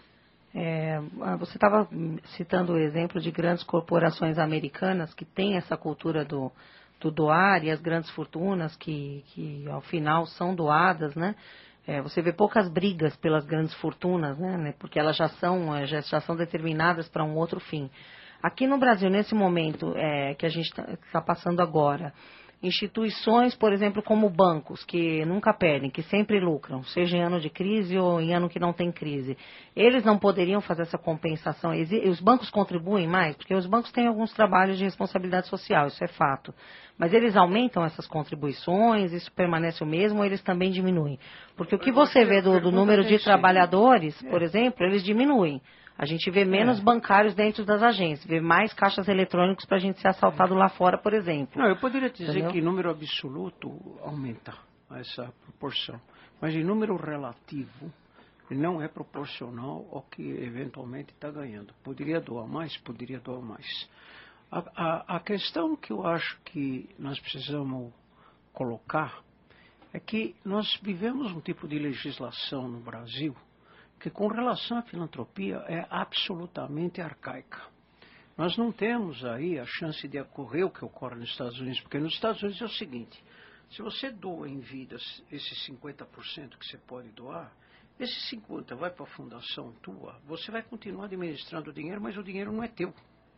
É, você estava citando o exemplo de grandes corporações americanas que têm essa cultura do... do doar e as grandes fortunas que, que ao final são doadas, né? É, você vê poucas brigas pelas grandes fortunas, né? Porque elas já são, já, já são determinadas para um outro fim. Aqui no Brasil, nesse momento é, que a gente está tá passando agora, instituições, por exemplo, como bancos, que nunca perdem, que sempre lucram, seja em ano de crise ou em ano que não tem crise, eles não poderiam fazer essa compensação? Os bancos contribuem mais? Porque os bancos têm alguns trabalhos de responsabilidade social, isso é fato. Mas eles aumentam essas contribuições, isso permanece o mesmo, ou eles também diminuem? Porque o que você vê do, do número de trabalhadores, por exemplo, eles diminuem. A gente vê menos é. bancários dentro das agências, vê mais caixas eletrônicos para a gente ser assaltado lá fora, por exemplo. Não, eu poderia dizer Entendeu? que em número absoluto aumenta essa proporção, mas em número relativo ele não é proporcional ao que eventualmente está ganhando. Poderia doar mais? Poderia doar mais. A, a, a questão que eu acho que nós precisamos colocar é que nós vivemos um tipo de legislação no Brasil que com relação à filantropia é absolutamente arcaica. Nós não temos aí a chance de ocorrer o que ocorre nos Estados Unidos, porque nos Estados Unidos é o seguinte, se você doa em vidas esses cinquenta por cento que você pode doar, esses cinquenta por cento vai para a fundação tua, você vai continuar administrando o dinheiro, mas o dinheiro não é teu.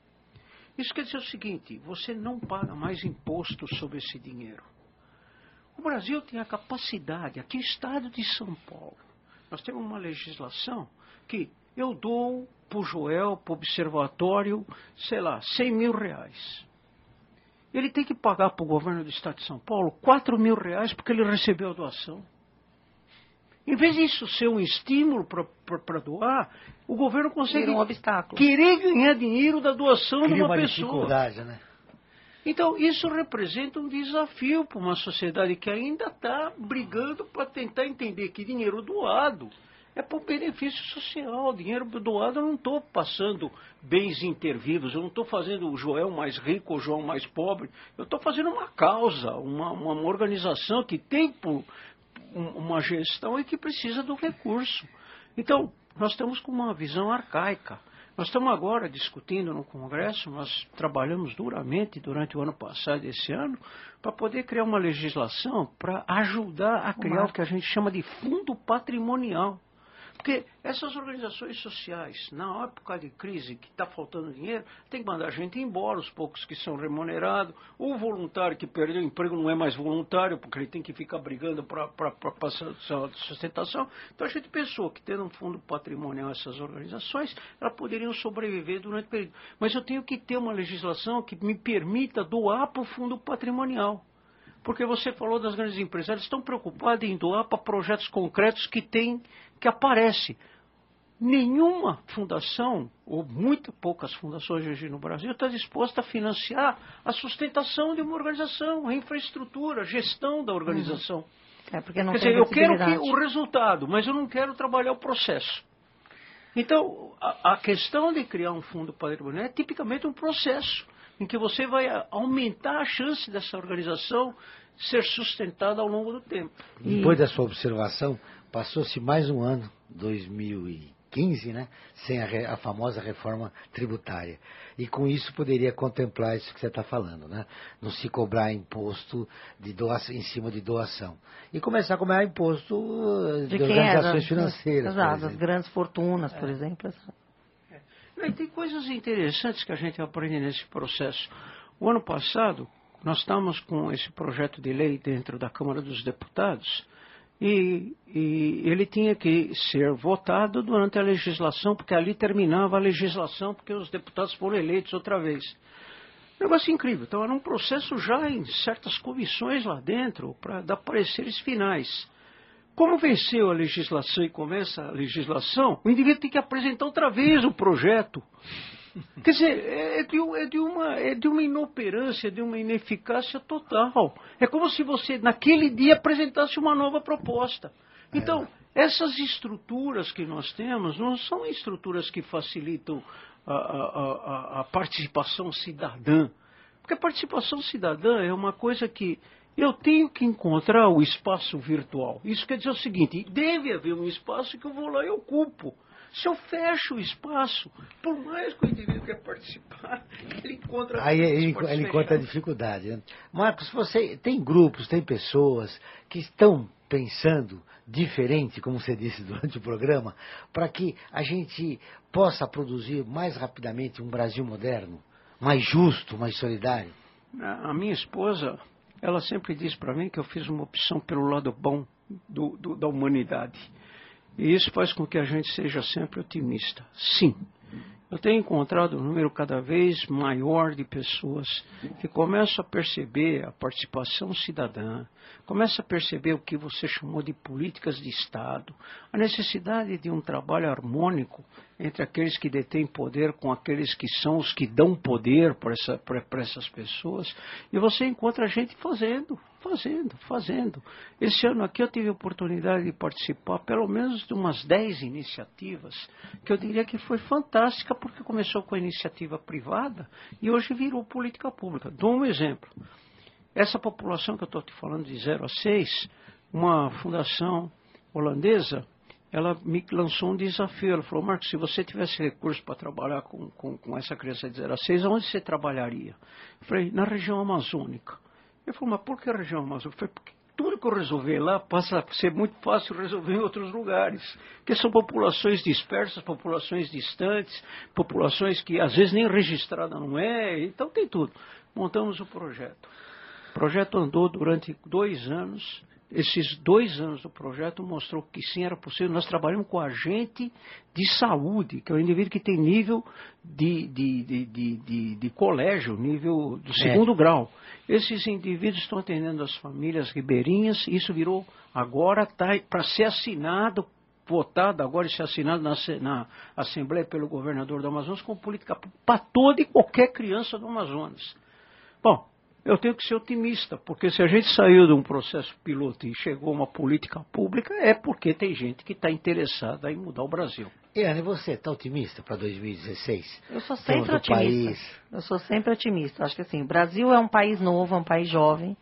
Isso quer dizer o seguinte, você não paga mais imposto sobre esse dinheiro. O Brasil tem a capacidade, aqui no estado de São Paulo, nós temos uma legislação que eu dou para o Joel, para o observatório, sei lá, cem mil reais. Ele tem que pagar para o governo do estado de São Paulo quatro mil reais porque ele recebeu a doação. Em vez disso ser um estímulo para doar, o governo consegue um obstáculo. querer ganhar dinheiro da doação Cria de uma, uma pessoa. dificuldade, né? Então, isso representa um desafio para uma sociedade que ainda está brigando para tentar entender que dinheiro doado é para o benefício social. Dinheiro doado, eu não estou passando bens intervivos, eu não estou fazendo o Joel mais rico ou o João mais pobre. Eu estou fazendo uma causa, uma, uma, uma organização que tem por, um, uma gestão e que precisa do recurso. Então, nós estamos com uma visão arcaica. Nós estamos agora discutindo no Congresso, nós trabalhamos duramente durante o ano passado e esse ano, para poder criar uma legislação para ajudar a criar o que a gente chama de fundo patrimonial. Porque essas organizações sociais, na época de crise que está faltando dinheiro, tem que mandar a gente embora, os poucos que são remunerados. O voluntário que perdeu o emprego não é mais voluntário, porque ele tem que ficar brigando para passar a sustentação. Então a gente pensou que tendo um fundo patrimonial essas organizações, elas poderiam sobreviver durante o período. Mas eu tenho que ter uma legislação que me permita doar para o fundo patrimonial. Porque você falou das grandes empresas, elas estão preocupadas em doar para projetos concretos que tem, que aparecem. Nenhuma fundação, ou muito poucas fundações hoje no Brasil, está disposta a financiar a sustentação de uma organização, a infraestrutura, a gestão da organização. É porque não Quer tem dizer, eu quero que, visibilidade. o resultado, mas eu não quero trabalhar o processo. Então, a, a questão de criar um fundo patrimonial é tipicamente um processo em que você vai aumentar a chance dessa organização ser sustentada ao longo do tempo. Depois da sua observação, passou-se mais um ano, dois mil e quinze, né, sem a, re, a famosa reforma tributária. E com isso poderia contemplar isso que você está falando, né? Não se cobrar imposto de doação, em cima de doação. E começar a cobrar imposto de, de organizações é, financeiras. Exato, as grandes fortunas, por é. exemplo. E tem coisas interessantes que a gente aprende nesse processo. O ano passado, nós estávamos com esse projeto de lei dentro da Câmara dos Deputados e, e ele tinha que ser votado durante a legislação, porque ali terminava a legislação, porque os deputados foram eleitos outra vez. Negócio incrível. Então era um processo já em certas comissões lá dentro para dar pareceres finais. Como venceu a legislação e começa a legislação, o indivíduo tem que apresentar outra vez o projeto. Quer dizer, é de, é, de uma, é de uma inoperância, de uma ineficácia total. É como se você, naquele dia, apresentasse uma nova proposta. Então, essas estruturas que nós temos não são estruturas que facilitam a, a, a, a participação cidadã. Porque a participação cidadã é uma coisa que eu tenho que encontrar o espaço virtual. Isso quer dizer o seguinte, deve haver um espaço que eu vou lá e ocupo. Se eu fecho o espaço, por mais que o indivíduo quer participar, ele encontra... Aí ele, ele encontra a dificuldade, né? Marcos, você tem grupos, tem pessoas que estão pensando diferente, como você disse durante o programa, para que a gente possa produzir mais rapidamente um Brasil moderno, mais justo, mais solidário? A minha esposa, ela sempre diz para mim que eu fiz uma opção pelo lado bom do, do, da humanidade. E isso faz com que a gente seja sempre otimista. Sim, eu tenho encontrado um número cada vez maior de pessoas que começam a perceber a participação cidadã, começam a perceber o que você chamou de políticas de Estado, a necessidade de um trabalho harmônico entre aqueles que detêm poder com aqueles que são os que dão poder para essa, para essas pessoas, e você encontra gente fazendo, fazendo, fazendo. Esse ano aqui eu tive a oportunidade de participar pelo menos de umas dez iniciativas, que eu diria que foi fantástica, porque começou com a iniciativa privada e hoje virou política pública. Dou um exemplo. Essa população que eu estou te falando de zero a seis, uma fundação holandesa, ela me lançou um desafio. Ela falou, Marcos, se você tivesse recurso para trabalhar com, com, com essa criança de zero a seis, onde você trabalharia? Eu falei, na região amazônica. Ele falou, mas por que a região amazônica? Eu falei, porque tudo que eu resolver lá passa a ser muito fácil resolver em outros lugares. Porque são populações dispersas, populações distantes, populações que às vezes nem registrada não é, então tem tudo. Montamos o projeto. O projeto andou durante dois anos. esses dois anos do projeto mostrou que sim, era possível. Nós trabalhamos com agente de saúde, que é o indivíduo que tem nível de, de, de, de, de, de colégio, nível do segundo é. grau. Esses indivíduos estão atendendo as famílias ribeirinhas, isso virou, agora está para ser assinado, votado agora e ser assinado na, na Assembleia pelo governador do Amazonas como política para toda e qualquer criança do Amazonas. Bom, eu tenho que ser otimista, porque se a gente saiu de um processo piloto e chegou a uma política pública, é porque tem gente que está interessada em mudar o Brasil. E Ana, você está otimista para dois mil e dezesseis? Eu sou sempre otimista. País... Eu sou sempre otimista. Acho que assim, o Brasil é um país novo, é um país jovem.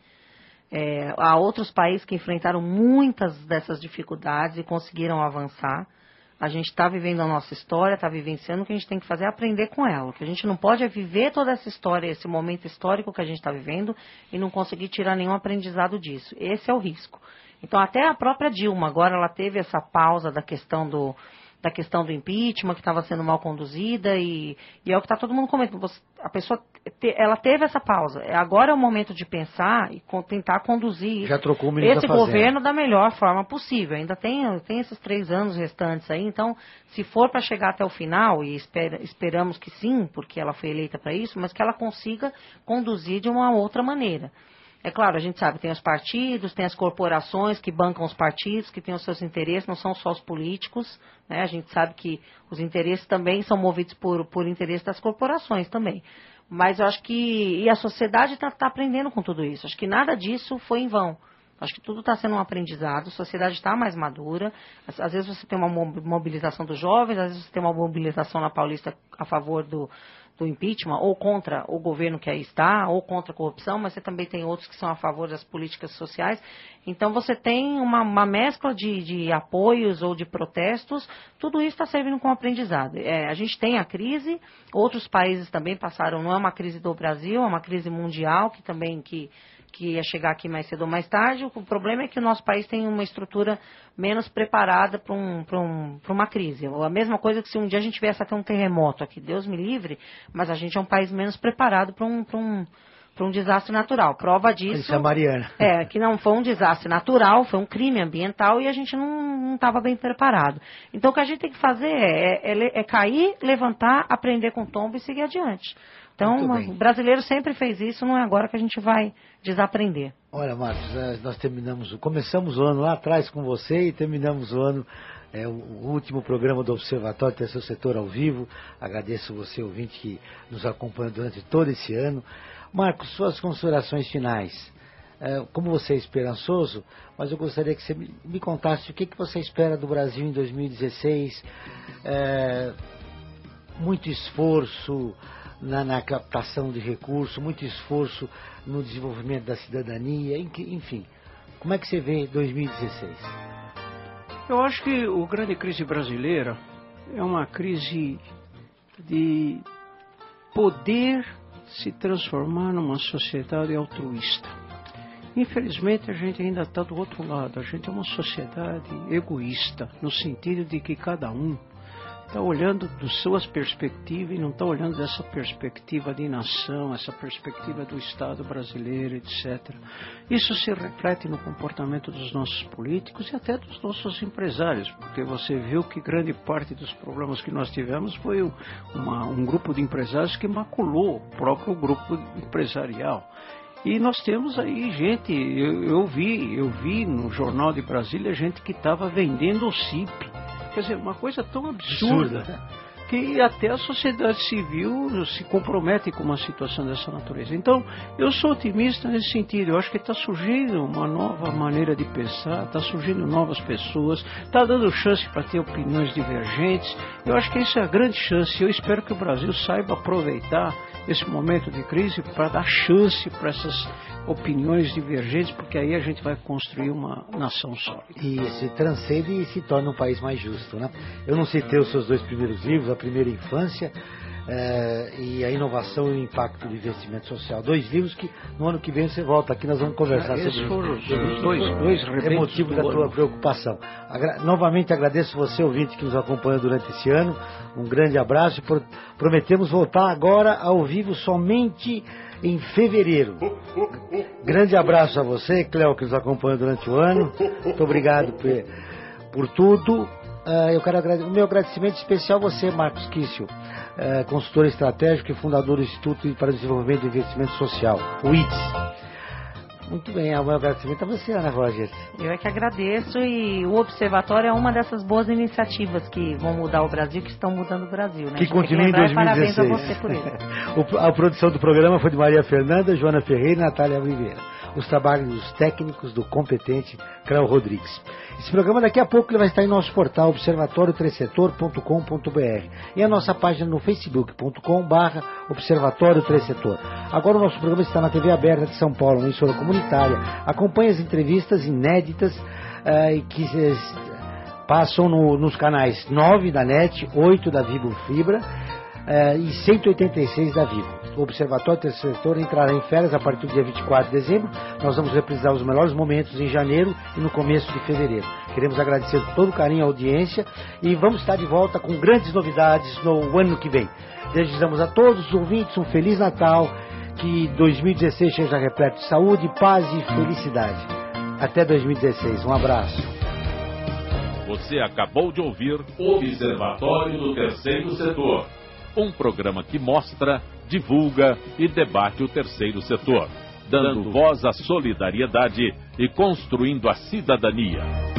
É, há outros países que enfrentaram muitas dessas dificuldades e conseguiram avançar. A gente está vivendo a nossa história, está vivenciando, o que a gente tem que fazer é aprender com ela. O que a gente não pode é viver toda essa história, esse momento histórico que a gente está vivendo e não conseguir tirar nenhum aprendizado disso. Esse é o risco. Então, até a própria Dilma, agora ela teve essa pausa da questão do... da questão do impeachment, que estava sendo mal conduzida, e, e é o que está todo mundo comentando. Você, a pessoa, te, ela teve essa pausa. Agora é o momento de pensar e com, tentar conduzir Já trocou o esse governo da melhor forma possível. Ainda tem, tem esses três anos restantes aí, então, se for para chegar até o final, e espera, esperamos que sim, porque ela foi eleita para isso, mas que ela consiga conduzir de uma outra maneira. É claro, a gente sabe, tem os partidos, tem as corporações que bancam os partidos, que têm os seus interesses, não são só os políticos, né? A gente sabe que os interesses também são movidos por, por interesse das corporações também. Mas eu acho que, e a sociedade está tá aprendendo com tudo isso, acho que nada disso foi em vão. Acho que tudo está sendo um aprendizado, a sociedade está mais madura, às, às vezes você tem uma mobilização dos jovens, às vezes você tem uma mobilização na Paulista a favor do... do impeachment, ou contra o governo que aí está, ou contra a corrupção, mas você também tem outros que são a favor das políticas sociais. Então você tem uma, uma mescla de, de apoios ou de protestos, tudo isso está servindo como aprendizado. É, a gente tem a crise, outros países também passaram, não é uma crise do Brasil, é uma crise mundial que também que, que ia chegar aqui mais cedo ou mais tarde. O problema é que o nosso país tem uma estrutura menos preparada para um, para um, para uma crise. A mesma coisa que se um dia a gente viesse a ter um terremoto aqui, Deus me livre, mas a gente é um país menos preparado para um, para um, para um desastre natural. Prova disso... Isso é Mariana. É, que não foi um desastre natural, foi um crime ambiental e a gente não estava bem preparado. Então o que a gente tem que fazer é, é, é cair, levantar, aprender com o tombo e seguir adiante. Então, o brasileiro sempre fez isso, não é agora que a gente vai desaprender. Olha, Marcos, nós terminamos, começamos o ano lá atrás com você e terminamos o ano, é, o último programa do Observatório Terceiro Setor ao vivo. Agradeço você, ouvinte, que nos acompanha durante todo esse ano. Marcos, suas considerações finais. É, como você é esperançoso, mas eu gostaria que você me, me contasse o que, que você espera do Brasil em dois mil e dezesseis. É, muito esforço... Na, na captação de recursos, muito esforço no desenvolvimento da cidadania, enfim. Como é que você vê dois mil e dezesseis? Eu acho que a grande crise brasileira é uma crise de poder se transformar numa sociedade altruísta. Infelizmente a gente ainda está do outro lado, a gente é uma sociedade egoísta, no sentido de que cada um está olhando das suas perspectivas e não está olhando dessa perspectiva de nação, essa perspectiva do Estado brasileiro, etcétera. Isso se reflete no comportamento dos nossos políticos e até dos nossos empresários, porque você viu que grande parte dos problemas que nós tivemos foi uma, um grupo de empresários que maculou o próprio grupo empresarial. E nós temos aí gente, eu, eu vi, eu vi no Jornal de Brasília gente que estava vendendo o C I P. Quer dizer, uma coisa tão absurda, absurda que até a sociedade civil se compromete com uma situação dessa natureza. Então, eu sou otimista nesse sentido. Eu acho que está surgindo uma nova maneira de pensar, está surgindo novas pessoas, está dando chance para ter opiniões divergentes. Eu acho que essa é a grande chance. Eu espero que o Brasil saiba aproveitar esse momento de crise para dar chance para essas opiniões divergentes, porque aí a gente vai construir uma nação sólida. E se transcende e se torna um país mais justo, né? Eu não citei os seus dois primeiros livros, A Primeira Infância é, e A Inovação e o Impacto do Investimento Social. Dois livros que no ano que vem você volta aqui, nós vamos conversar ah, sobre foram os dois, dois é motivo da tua preocupação. Agra- novamente agradeço você, ouvinte, que nos acompanhou durante esse ano. Um grande abraço e pro- prometemos voltar agora ao vivo somente em fevereiro. Grande abraço a você, Cléo, que nos acompanha durante o ano. Muito obrigado por, por tudo. Uh, eu quero agradecer, o meu agradecimento especial a você, Marcos Kício, uh, consultor estratégico e fundador do Instituto para o Desenvolvimento e Investimento Social, o I D S. Muito bem, o meu agradecimento a você, Ana Roger. Eu é que agradeço, e o Observatório é uma dessas boas iniciativas que vão mudar o Brasil, que estão mudando o Brasil, né? Que continue em dois mil e dezesseis. Parabéns a você por isso. A produção do programa foi de Maria Fernanda, Joana Ferreira e Natália Oliveira. Os trabalhos dos técnicos do competente Cléo Rodrigues. Esse programa daqui a pouco ele vai estar em nosso portal observatório três setor ponto com ponto br e a nossa página no facebook ponto com barra observatório três setor. Agora o nosso programa está na T V aberta de São Paulo, na emissora comunitária. Acompanhe as entrevistas inéditas uh, que uh, passam no, nos canais nove da NET, oito da Vivo Fibra uh, e cento e oitenta e seis da Vivo. O Observatório Terceiro Setor entrará em férias a partir do dia vinte e quatro de dezembro. Nós vamos reprisar os melhores momentos em janeiro e no começo de fevereiro. Queremos agradecer todo o carinho à audiência e vamos estar de volta com grandes novidades no ano que vem. Desejamos a todos os ouvintes um Feliz Natal, que dois mil e dezesseis seja repleto de saúde, paz e felicidade. Até dois mil e dezesseis. Um abraço. Você acabou de ouvir Observatório do Terceiro Setor, um programa que mostra, divulga e debate o terceiro setor, dando voz à solidariedade e construindo a cidadania.